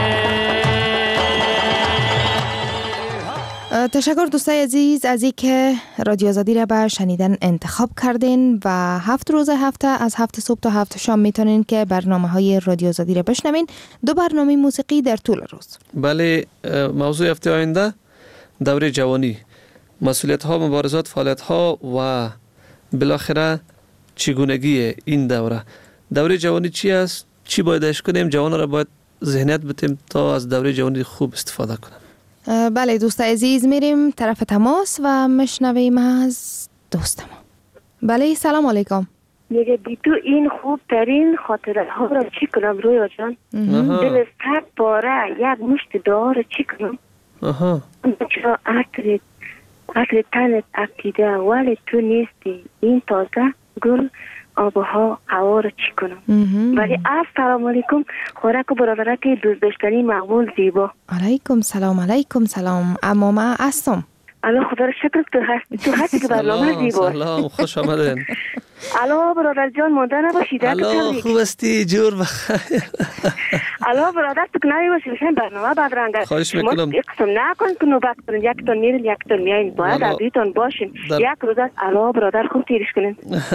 تشکر دوستای عزیز از اینکه رادیو آزادی را به شنیدن انتخاب کردین و 7 روز هفته از 7 صبح تا 7 شام میتونین که برنامه‌های رادیو آزادی را بشنوین. 2 برنامه موسیقی در طول روز. بله، موضوع هفته آینده دوره جوانی، مسئولیت‌ها، مبارزات، فعالیت‌ها و بالاخره چگونگی این دوره جوانی چی است؟ چی بایدش کنیم؟ جوانان را باید ذهنیت بدیم تا از دوره جوانی خوب استفاده کنند. بله دوست عزیز، میریم طرف تماس و مشنویم از دوستم. بله سلام علیکم. میگه بی تو این خوب ترین خاطره ها را چی کنم رویا جان؟ دل صد باره یک مشت دعا را چی کنم؟ چرا عطر تنت افتیده ولی تو نیستی، این تازه گل آبها هوا را چی کنم؟ ولی السلام علیکم خوراک برادرک دوست داشتنی مقبول زیبا. علیکم سلام اما من هستم. الو خدا را شکر تو هستی که برنامه زیبا. سلام خوش آمدین. الو برادر جان مانده نباشید. الو خوب استی؟ جور بخیر. الو برادر تو کناری باشی بشین برنامه بدرنگه. خواهش میکنم. یک قسم نکن که نوبت کنین، یک تون میرین یک تون میایین، باید عزیزتون باشین. یک روز است الو برادر خوب تیرش کنین.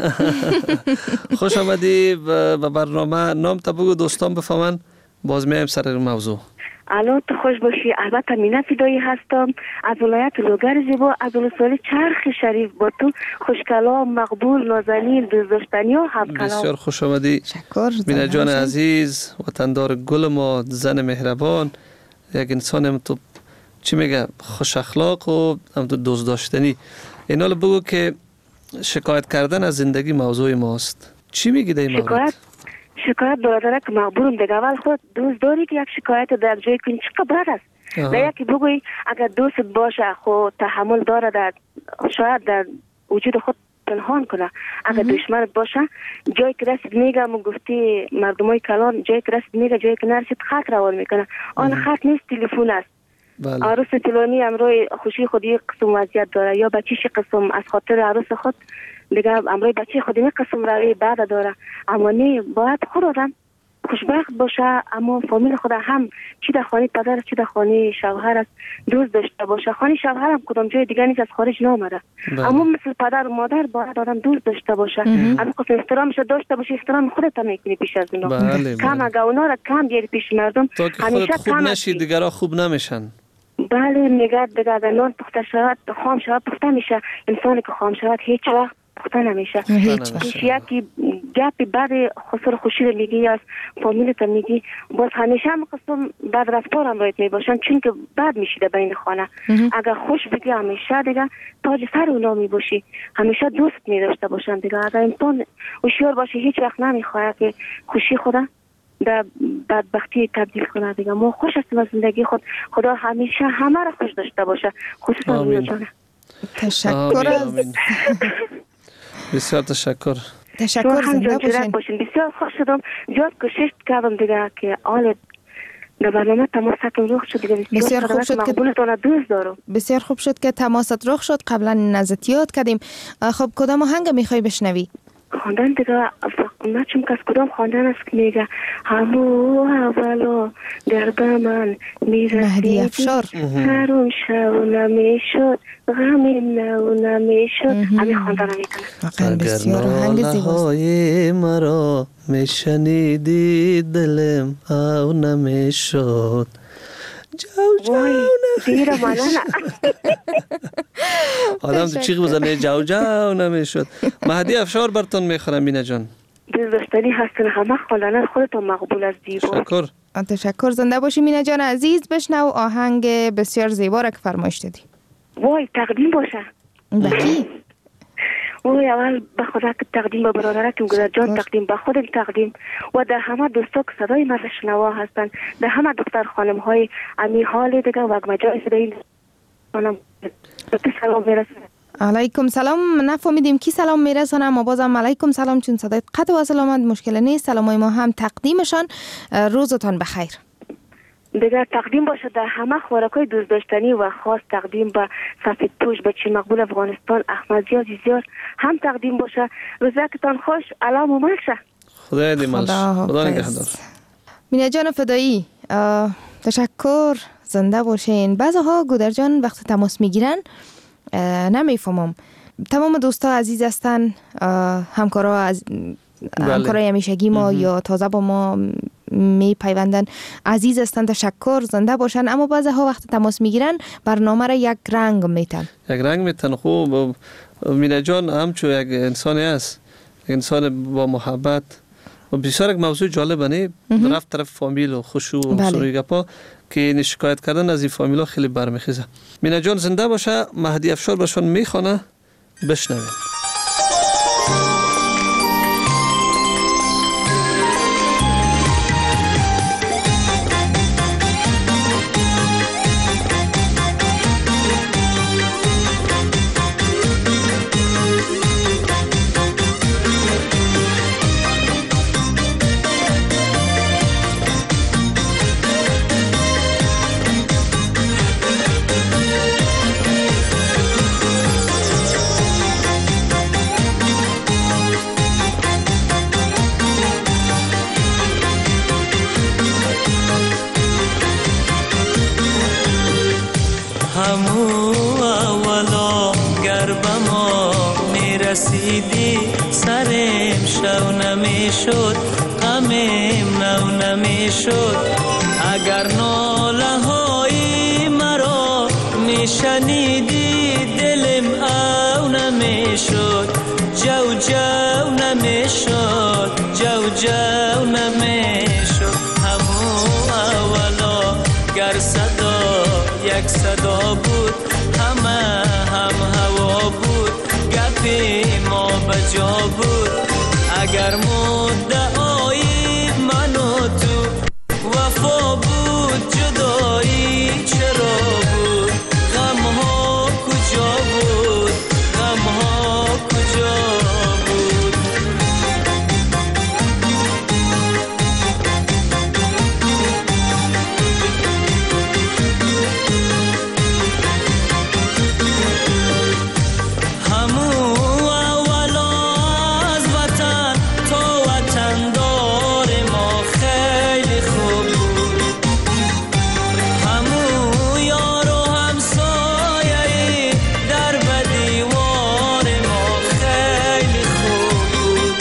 خوش آمدی به برنامه. نام تا بگو دوستان بفهمن، باز میایم سر موضوع. الو تو خوش باشی. البته مینا فدایی هستم از ولایت لوگر زیبا، از ولسوالی چرخ شریف. با تو خوشکلام، مقبول، نازنین، دوست داشتنی و همکلام. بسیار خوش آمدی مینا جان عزیز، وطندار گل ما، زن مهربان، یک انسان تو چی میگه خوش اخلاق و هم تو دوست داشتنی. اینا رو بگو که شکایت کردن از زندگی موضوع ماست. چی میگی در این مورد؟ شکایت برادر که مقبولم دیگه. اول خود دوست داری که یک شکایت در جای کنی چقدر بد است. در یکی بگوی اگر دوست باشه خود تحمل داره، در شاید در وجود خود پنهان کنه. اگر دشمنت باشه جایی که رسید میگه، ما گفتی مردمای کلان جایی که رسید میگه، جایی که نرسید خط روان میکنه. آن خط نیست، تلفن است. عروس فلانی امروی خوشی خودی قسم وضعیت داره، یا بچیش قسم از خاطر عروس خود دیگه امروی بچه خودی می قسم روی بعد داره. اما نه، باید خود آدم خوشبخت باشه، اما فامیل خود هم چی در خانه پدر چی در خانه شوهر است دوست داشته باشه. خانه شوهر هم کدام جای دیگه نیست، از خارج نامده. اما مثل پدر و مادر باید آدم دوست داشته باشه. اما قسم احترامش داشته باشه، احترام خودت هم میکنی پیش از اونا. کم اگه اونا را کم بیاری پیش مردم، همیشه خوب نشی دیگرها خوب نمیشن. بله میگه دیگه نان پخته شود خام شود پخته میشه. انسانی که خام شود هیچ وقت پخته نمیشه. یکی گپی بعد خسر خوشی رو میگی از فامیلت میگی، باز همیشه هم قسم بد رفتار هم باید میباشن، چون که بد میشیده بین خانه. اگر خوش بگی همیشه دیگه تاج سر اونا میباشی، همیشه دوست میداشته باشن دیگه. اگر انسان هوشیار باشه هیچ وقت نمیخواد که خوشی خدا در بدبختی تبدیل کنه دیگه. ما خوش هستیم از زندگی خود، خدا همیشه همه را خوش داشته باشه، خصوصا مینا جان. تشکر از بسیار تشکر. تشکر زنده باشین. بسیار خوش شدم، زیاد کوشش کردم دیگه که آل در برنامه تماست رخ شد دیگه. بسیار خوب شد که دوست دارم. بسیار خوب شد که تماست رخ شد. قبلا نزدیک یاد کردیم. خب کدام آهنگ میخوای بشنوی؟ خواندن دیگه من چون که از کدام خواندن است که میگه همو اولا درد من میرسید مهدی افشار هرون شو نمیشد غمی نو نمیشد. همین خواندن میکنه. بسیار آهنگ زیباست. مرا میشنیدی دلم او نمیشد جو دیره مالا آدم تو چیغ بزنه جو نمیشد. مهدی افشار براتون میخورم مینا جان. دوست داشتنی هستن همه خواندن خودتون مقبول از زیبا. تشکر زنده باشی مینا جان عزیز. بشنو آهنگ بسیار زیبا را که فرمایش دادی. وای تقدیم باشه. بکی وای اول به خدا که تقدیم به برادرکم گذر جان تقدیم به خودم تقدیم و در همه دوستا که صدای من شنوا هستن، در همه دختر خانم های امی حال دیگه و مجای صدای خانم سلام میرسونه. علیکم سلام. نفهمیدیم کی سلام میرسونه، اما بازم علیکم سلام، چون صدای قطع و سلامت مشکل نیست. سلامای ما هم تقدیمشان. روزتان بخیر. دیگه تقدیم باشه در همه خوراکای دوست داشتنی و خاص تقدیم به سفید پوش بچه مقبول افغانستان احمد زیاد زیار هم تقدیم باشه. روزکتان خوش. علام و مرشه. خدا دیمالش. خدا نگهدار. مینا جان فدایی تشکر. زنده باشین. بعضها گودر جان وقت تماس میگیرن نمیفهمم. تمام دوستا عزیز هستن، همکارای همیشگی ما یا تازه با ما می پیوندن عزیز هستن. تشکر. زنده باشن. اما بعضی ها وقت تماس میگیرن برنامه را یک رنگ میتن. خوب مینا جان همچون یک انسانی است، انسان با محبت و بسیار یک موضوع جالبه نه رفت طرف فامیل و خوشو و سروی گپا که این شکایت کردن از این فامیل ها خیلی برمیخیزه. مینا جان زنده باشه. مهدی افشار باشون میخوانه. بشنویم. اولا گر به ما میرسیدی سرم شو نمیشد غمم نو نمیشد اگر ناله های مرا میشنیدی دلم او نمیشد جو جو نمیشد جو جو نمیشد همو اولا گر صدا یک صدا بود همه هم هوا بود گپی ما بجا بود اگر مدعای من و تو وفا بود جدایی چرا بود غم ها کجا بود غم ها کجا بود همو اولا از وطن تا وطن دار ما خیلی خوب بود همو یار و همسایه در بدیوار ما خیلی خوب بود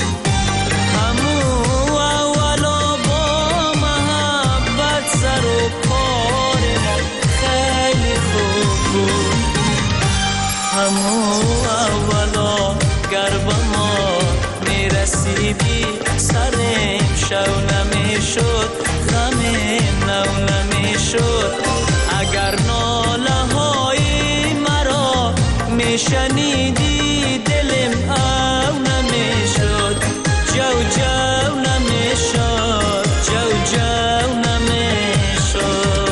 همو اولا با محبت سر و کار ما خیلی خوب بود همو اولا گر به ما میرسیدی سرم شو نمیشد غمم نو نمیشد اگر ناله های مرا میشنیدی دلم او نمیشد جو جو نمیشد جو جو نمیشد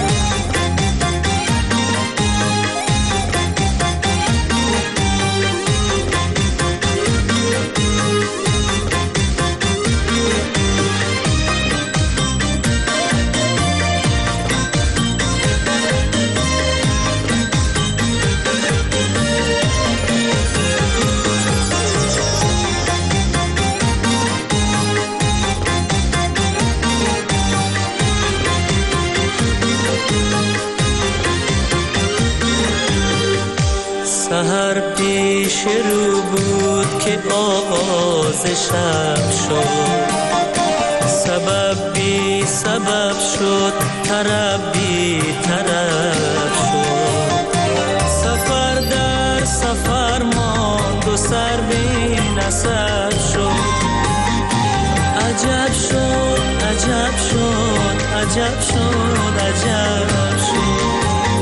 سحر پیش رو بود که آغاز شب شد سبب بی سبب شد طرب بی طرب شد سفر در سفر ماند و سر بی نسب شد عجب شد عجب شد عجب شد عجب شد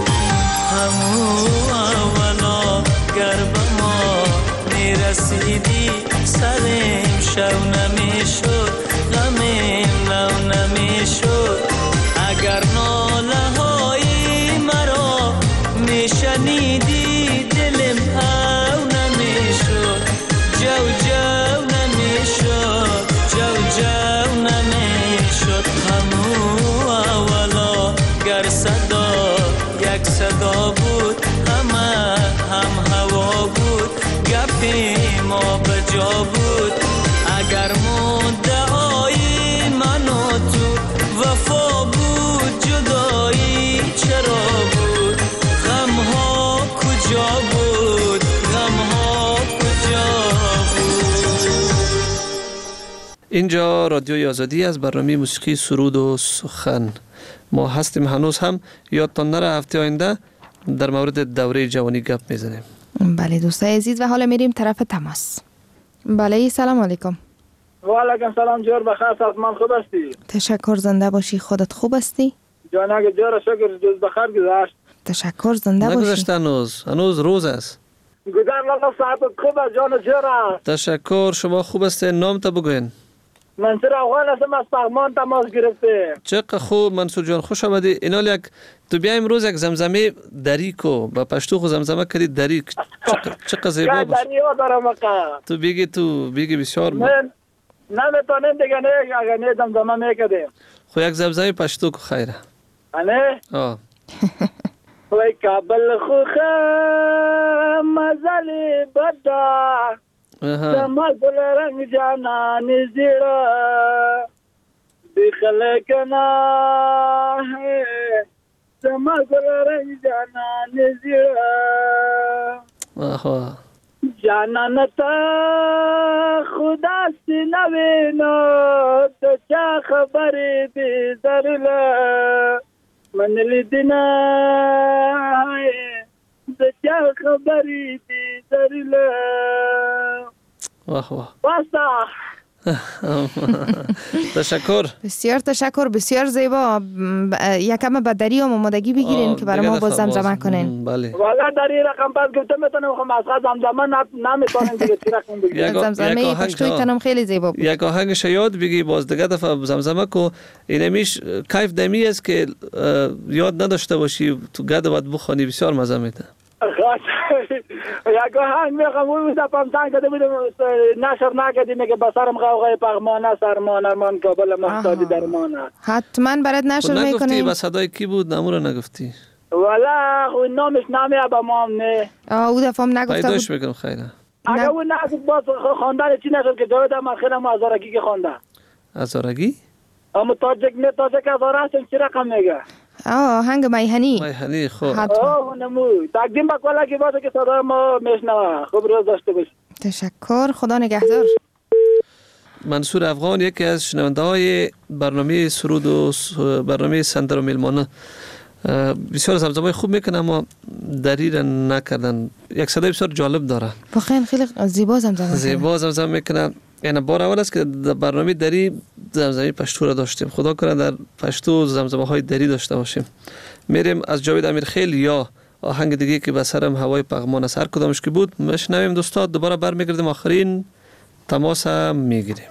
همو اولا گر به ما میرسیدی سرم شو نمیشد غمم نو نمیشد اگر ناله های مرا میشنیدی دلم او نمیشد جو جو نمیشد جو جو نمیشد همو اولا گر صدا یک صدا بود همه هم هوا بود گپی ما بجا بود اگر مدعای من و تو وفا بود جدایی چرا بود غم ها کجا بود غم ها کجا بود اینجا رادیوی آزادی از برنامه موسیقی سرود و سخن ما هستیم هنوز هم یادتان نره هفته آینده در مورد دوره جوانی گپ میزنیم بله دوستای عزیز و حالا میریم طرف تماس بله سلام علیکم و علیکم سلام جور بخیر سازمان خوب هستی تشکر زنده باشی خودت خوب هستی جانگه جور شکر جز بخیر گذشت تشکر زنده باشی نگذشت هنوز روز است گذر لالا صاحب خوب جان جور تشکر شما خوب هستی نام تا بگوین منصور افغان هستم از پغمان تماس گرفته چقدر خوب منصور جان خوش آمدی اینا یک تو بیا امروز یک زمزمه دریکو با پشتو خو زمزمه کردی دریک چقدر زیبا باشه دریا دارم اقا تو بگی بسیار من نمیتونم دیگه نه اگر نه زمزمه میکردیم خو یک زمزمه پشتو کو خیره انه وای کابل خو مزلی بدا دمال بل رنگ جانان زیرا بخلقنا ہے زما گرارنگ جانان زیرا آها جانان تا خدا سی نوینو تو چا خبری دی زرلا من لیدنا تو چا خبری دی زرلا واه واه باسا تشکر بسیار تشکر بسیار زیبا یکم به دری و آمادگی بگیرین که برای ما باز زمزمه کنین بله والا دری رقم پس گفته میتونم خب از زمزمه نمیتونم دیگه چی رقم بگیرم زمزمه پشتوی تنم خیلی زیبا بود یک آهنگش یاد بگی باز دیگه دفعه زمزمه کو اینمیش کیف دمی است که یاد نداشته باشی تو گد باید بخونی بسیار مزه میده یک آهنگ میخوام اون دفعه سنگ داده بودم نشر نکردی میگه بسرم غوغای پغمانه سرمان ارمان کابل محتاجی درمانه حتما برات نشر میکنیم نگفتی با صدای کی بود نمو رو نگفتی والا نامش نامی ابا مام نه او دفعه هم نگفته پیداش میکنم خیلی اگه اون نگفت باز خواندن چی نشد که جاوید هم خیلی ازارگی که خونده ازارگی؟ اما تاجک نه تاجک ازاره هستم چی رقم میگه آهنگ میهنی خوب نمو تقدیم با کلا که باشه که صدا ما میشنوه خوب روز داشته باشی تشکر خدا نگهدار منصور افغان یکی از شنونده های برنامه سرود و برنامه سندر و میلمانه بسیار زمزمه خوب میکنه اما دری را نکردن یک صدای بسیار جالب داره بخیر خیلی زیبا زمزمه میکنه یعنی بار اول است که در برنامه دری زمزمه پشتو را داشتیم خدا کنه در پشتو زمزمه های دری داشته باشیم میریم از جاوید امیرخیل یا آهنگ دیگه که به سرم هوای پغمان است هر کدامش که بود میشنویم دوستان دوباره برمیگردیم آخرین تماس میگیریم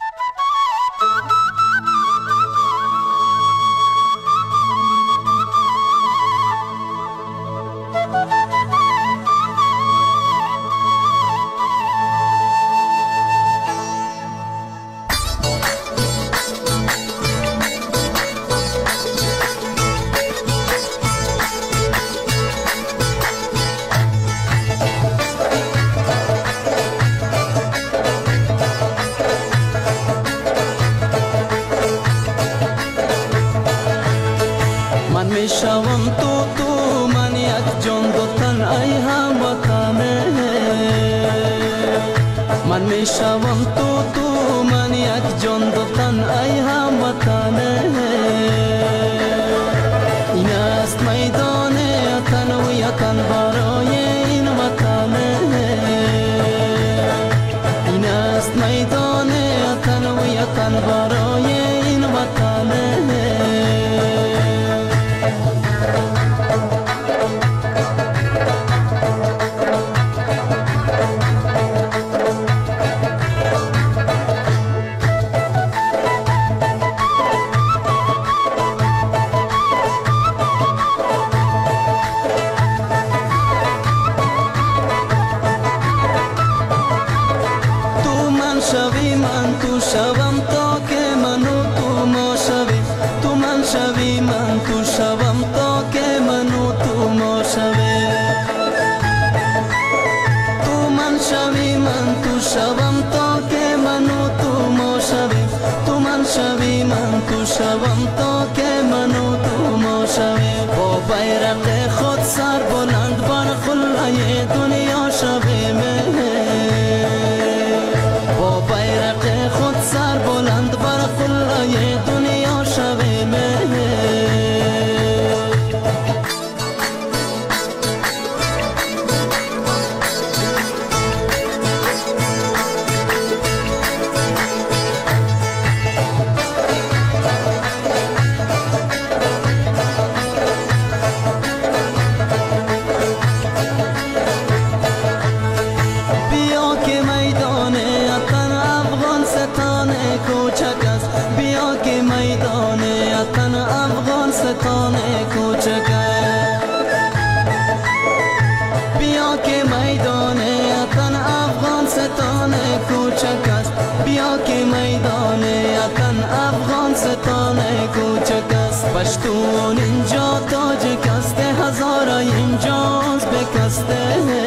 پشتون اینجا تاجک است هزارا اینجاست بکسته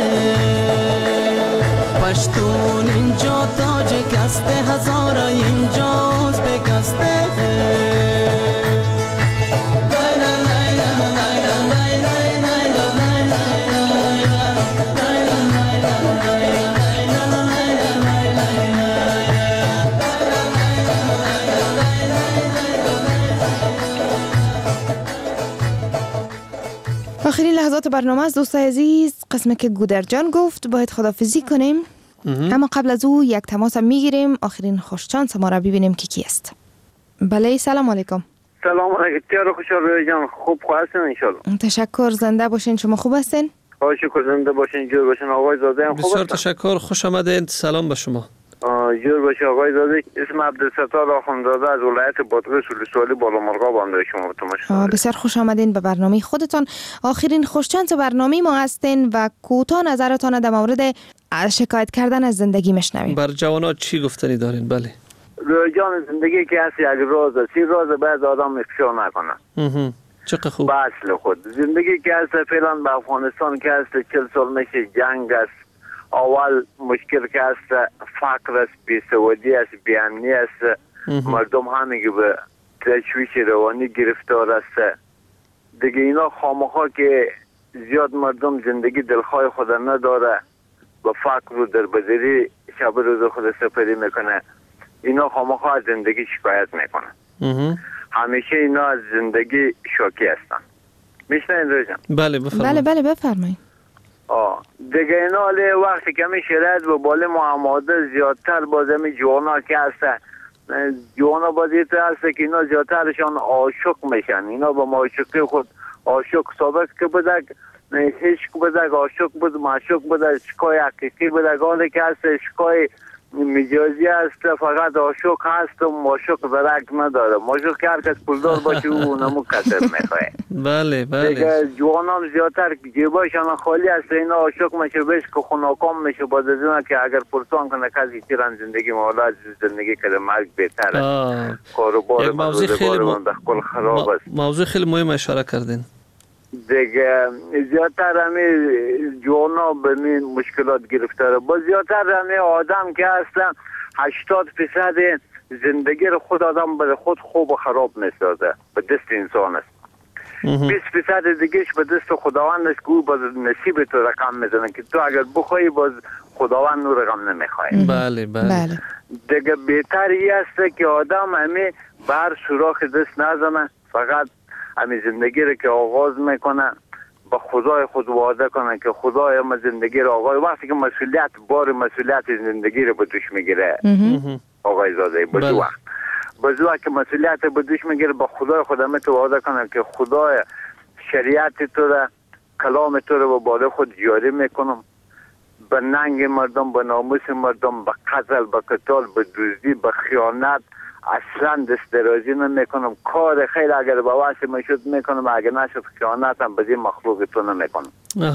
پشتون اینجا تاجک است هزارا اینجاست بکسته آخرین لحظات برنامه از دوستای عزیز، قسمی که گودر جان گفت باید خداحافظی کنیم، اما قبل از او یک تماس میگیریم. آخرین خوششانس ما را ببینیم که کی است. بله سلام علیکم. سلام علیکم. تیار خوشحال روی جان، خوب هستین ان شاء الله؟ تشکر، زنده باشین. شما خوب هستین؟ شکر، زنده باشین، جور باشین. آقای زاده هم خوب بسیار تشکر، خوش آمدین. سلام به شما. جور باشه آقای زاده. اسم عبدالستار آخوندزاده از ولایت بادغیس ولسوالی بالامرغاب آمده شما تماشا. بسیار خوش آمدین به برنامه خودتان. آخرین خوششانس برنامه ما هستین و کوتاه نظرتان در مورد شکایت کردن از زندگی میشنویم. بر جوانات چی گفتنی دارین؟ بله. جان زندگی که هست یک راز است. این راز باید آدم افشا نکنه. چقدر خوب. به اصل خود زندگی که هست فعلا به افغانستان که هست 40 سال میشه جنگ است. اول مشکل که هست فقر است، بیسوادی است، بیامنی است. مردم همگی به تشویش روانی گرفتار است. دیگه اینا خامخا که زیاد مردم زندگی دلخواه خود نداره، با فقر و دربدری شب روز خود سپری میکنه. اینا خامخا از زندگی شکایت میکنه. همیشه اینا از زندگی شوکی هستن. میشنین روی جان؟ بله بفرمایید. بله بفرمایید. دیگه اینا علی وقتی که می شرایط و بالا معاماده زیادتر باز می جوانا که هست، جوانا بازیت هست که اینا زیادترشان عاشق میشن. اینا با معاشقی خود عاشق سابق که بودک عشق بودک، عاشق بود، معشوق بود، شکای حقیقی بودک. حالی که هست شکای مجازی هست، فقط عاشق هست و معشوق درک نداره. معشوق که هر کس پولدار باشه او نمو کتر میخواه. بله دیگه جوانان زیادتر جیبایشان خالی هست، اینا عاشق میشه بهش که خوناکام میشه. باز از اینا که اگر پرسان کنه کسی چیران زندگی مولا زندگی که مرگ بهتره. کاروبار من روزگار من دخل خراب است. موضوع خیلی مهم اشاره کردین. دیگه زیادتر همین جوانا به این مشکلات گرفتاره. با زیادتر همین آدم که هستن 80% زندگی رو خود آدم به خود خوب و خراب میسازه، به دست انسان است. 20% دیگهش به دست خداوند است که او باز نصیب تو رقم میزنه که تو اگر بخوایی باز خداوند او رقم نمیخواه. بله. دیگه بهتری است که آدم همین بر سوراخ دست نزنه، فقط همین زندگی رو که آغاز میکنه با خدای خود وعده کنه که خدای ما زندگی رو آغاز. وقتی که بار مسئولیت زندگی رو به دوش میگیره آقای زاده، بزو وقت که مسئولیت به دوش میگیره با خدای خود تو وعده کنه که خدای شریعت تو رو، کلام تو رو به بالا خود جاری میکنم، به ننگ مردم، به ناموس مردم، به قتل، به قتال، به دزدی، به خیانت اصلا دست درازی نمیکنم. کار خیلی اگر با واسه میشد میکنم، اگر نشد خیانت هم به این مخلوق تو نمیکنم.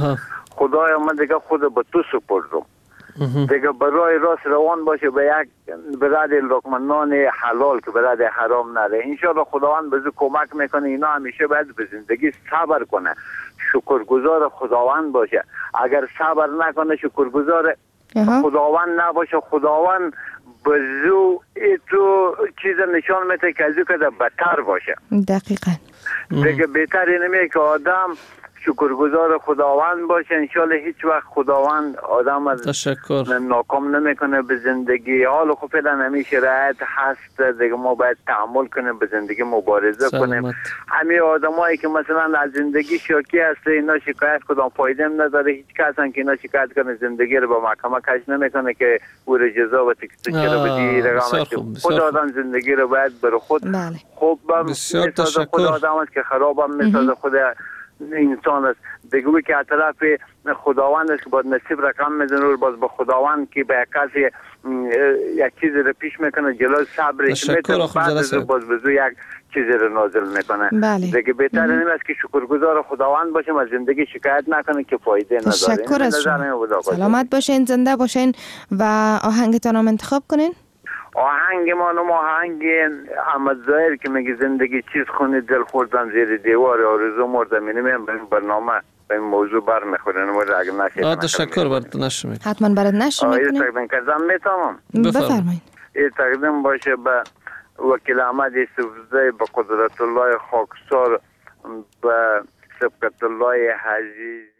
خدایا من دیگه خود به تو سپردم. دیگه برای راست روان باشه به یک برای لقمه حلال که برای حرام نره. انشاءالله خداوند به کمک میکنه. اینا همیشه باید به زندگی صبر کنه، شکرگزار خداوند باشه. اگر صبر نکنه شکرگزار خداوند نباشه، خداوند بزو ایتو چیز نشان میده که ازو که بدتر باشه. دقیقاً. دیگه بهتر اینه که آدم شکرگزار خداوند باشه. انشالله هیچ وقت خداوند آدم از ناکام نمیکنه به زندگی. حال خب فعلا همین شرایط هست دیگه، ما باید تحمل کنیم، به زندگی مبارزه کنیم. همین آدمایی که مثلا از زندگی شاکی هست اینا شکایت کدام فایده نداره. هیچ کس که اینا شکایت کنه زندگی رو با محکمه کش نمیکنه که او رو جزا و تکتو چرا بدی رقم. خود آدم زندگی رو باید بر خود خوب میسازه. خود آدم است که خراب هم میسازه. خود انسان است دیگه که از طرف خداوند است که باید نصیب رقم میزنه. باز با خداوند که به کسی یک چیزی رو پیش میکنه جلوی صبرش میتونه، بعد از باز بزو یک چیزی رو نازل میکنه. دیگه بهتر این است که شکرگزار خداوند باشیم، از زندگی شکایت نکنه که فایده نداره. تشکر از شما. سلامت باشین، زنده باشین و آهنگتان هم انتخاب کنین. آهنگ ما آهنگ احمد ظاهر که میگه زندگی چیز خونه دل خوردم زیر دیوار آرزو مردم. اینه من برنامه به این موضوع برمیخوره. نموده اگر نشه تشکر برات نشه میکنم. حتما برات نشه میکنم. یه تقدیم کردم میتونم؟ بفرمایید. یه تقدیم باشه به وکیل احمد یوسفزی، به قدرت الله خاکسار، به سبقت الله حجیج.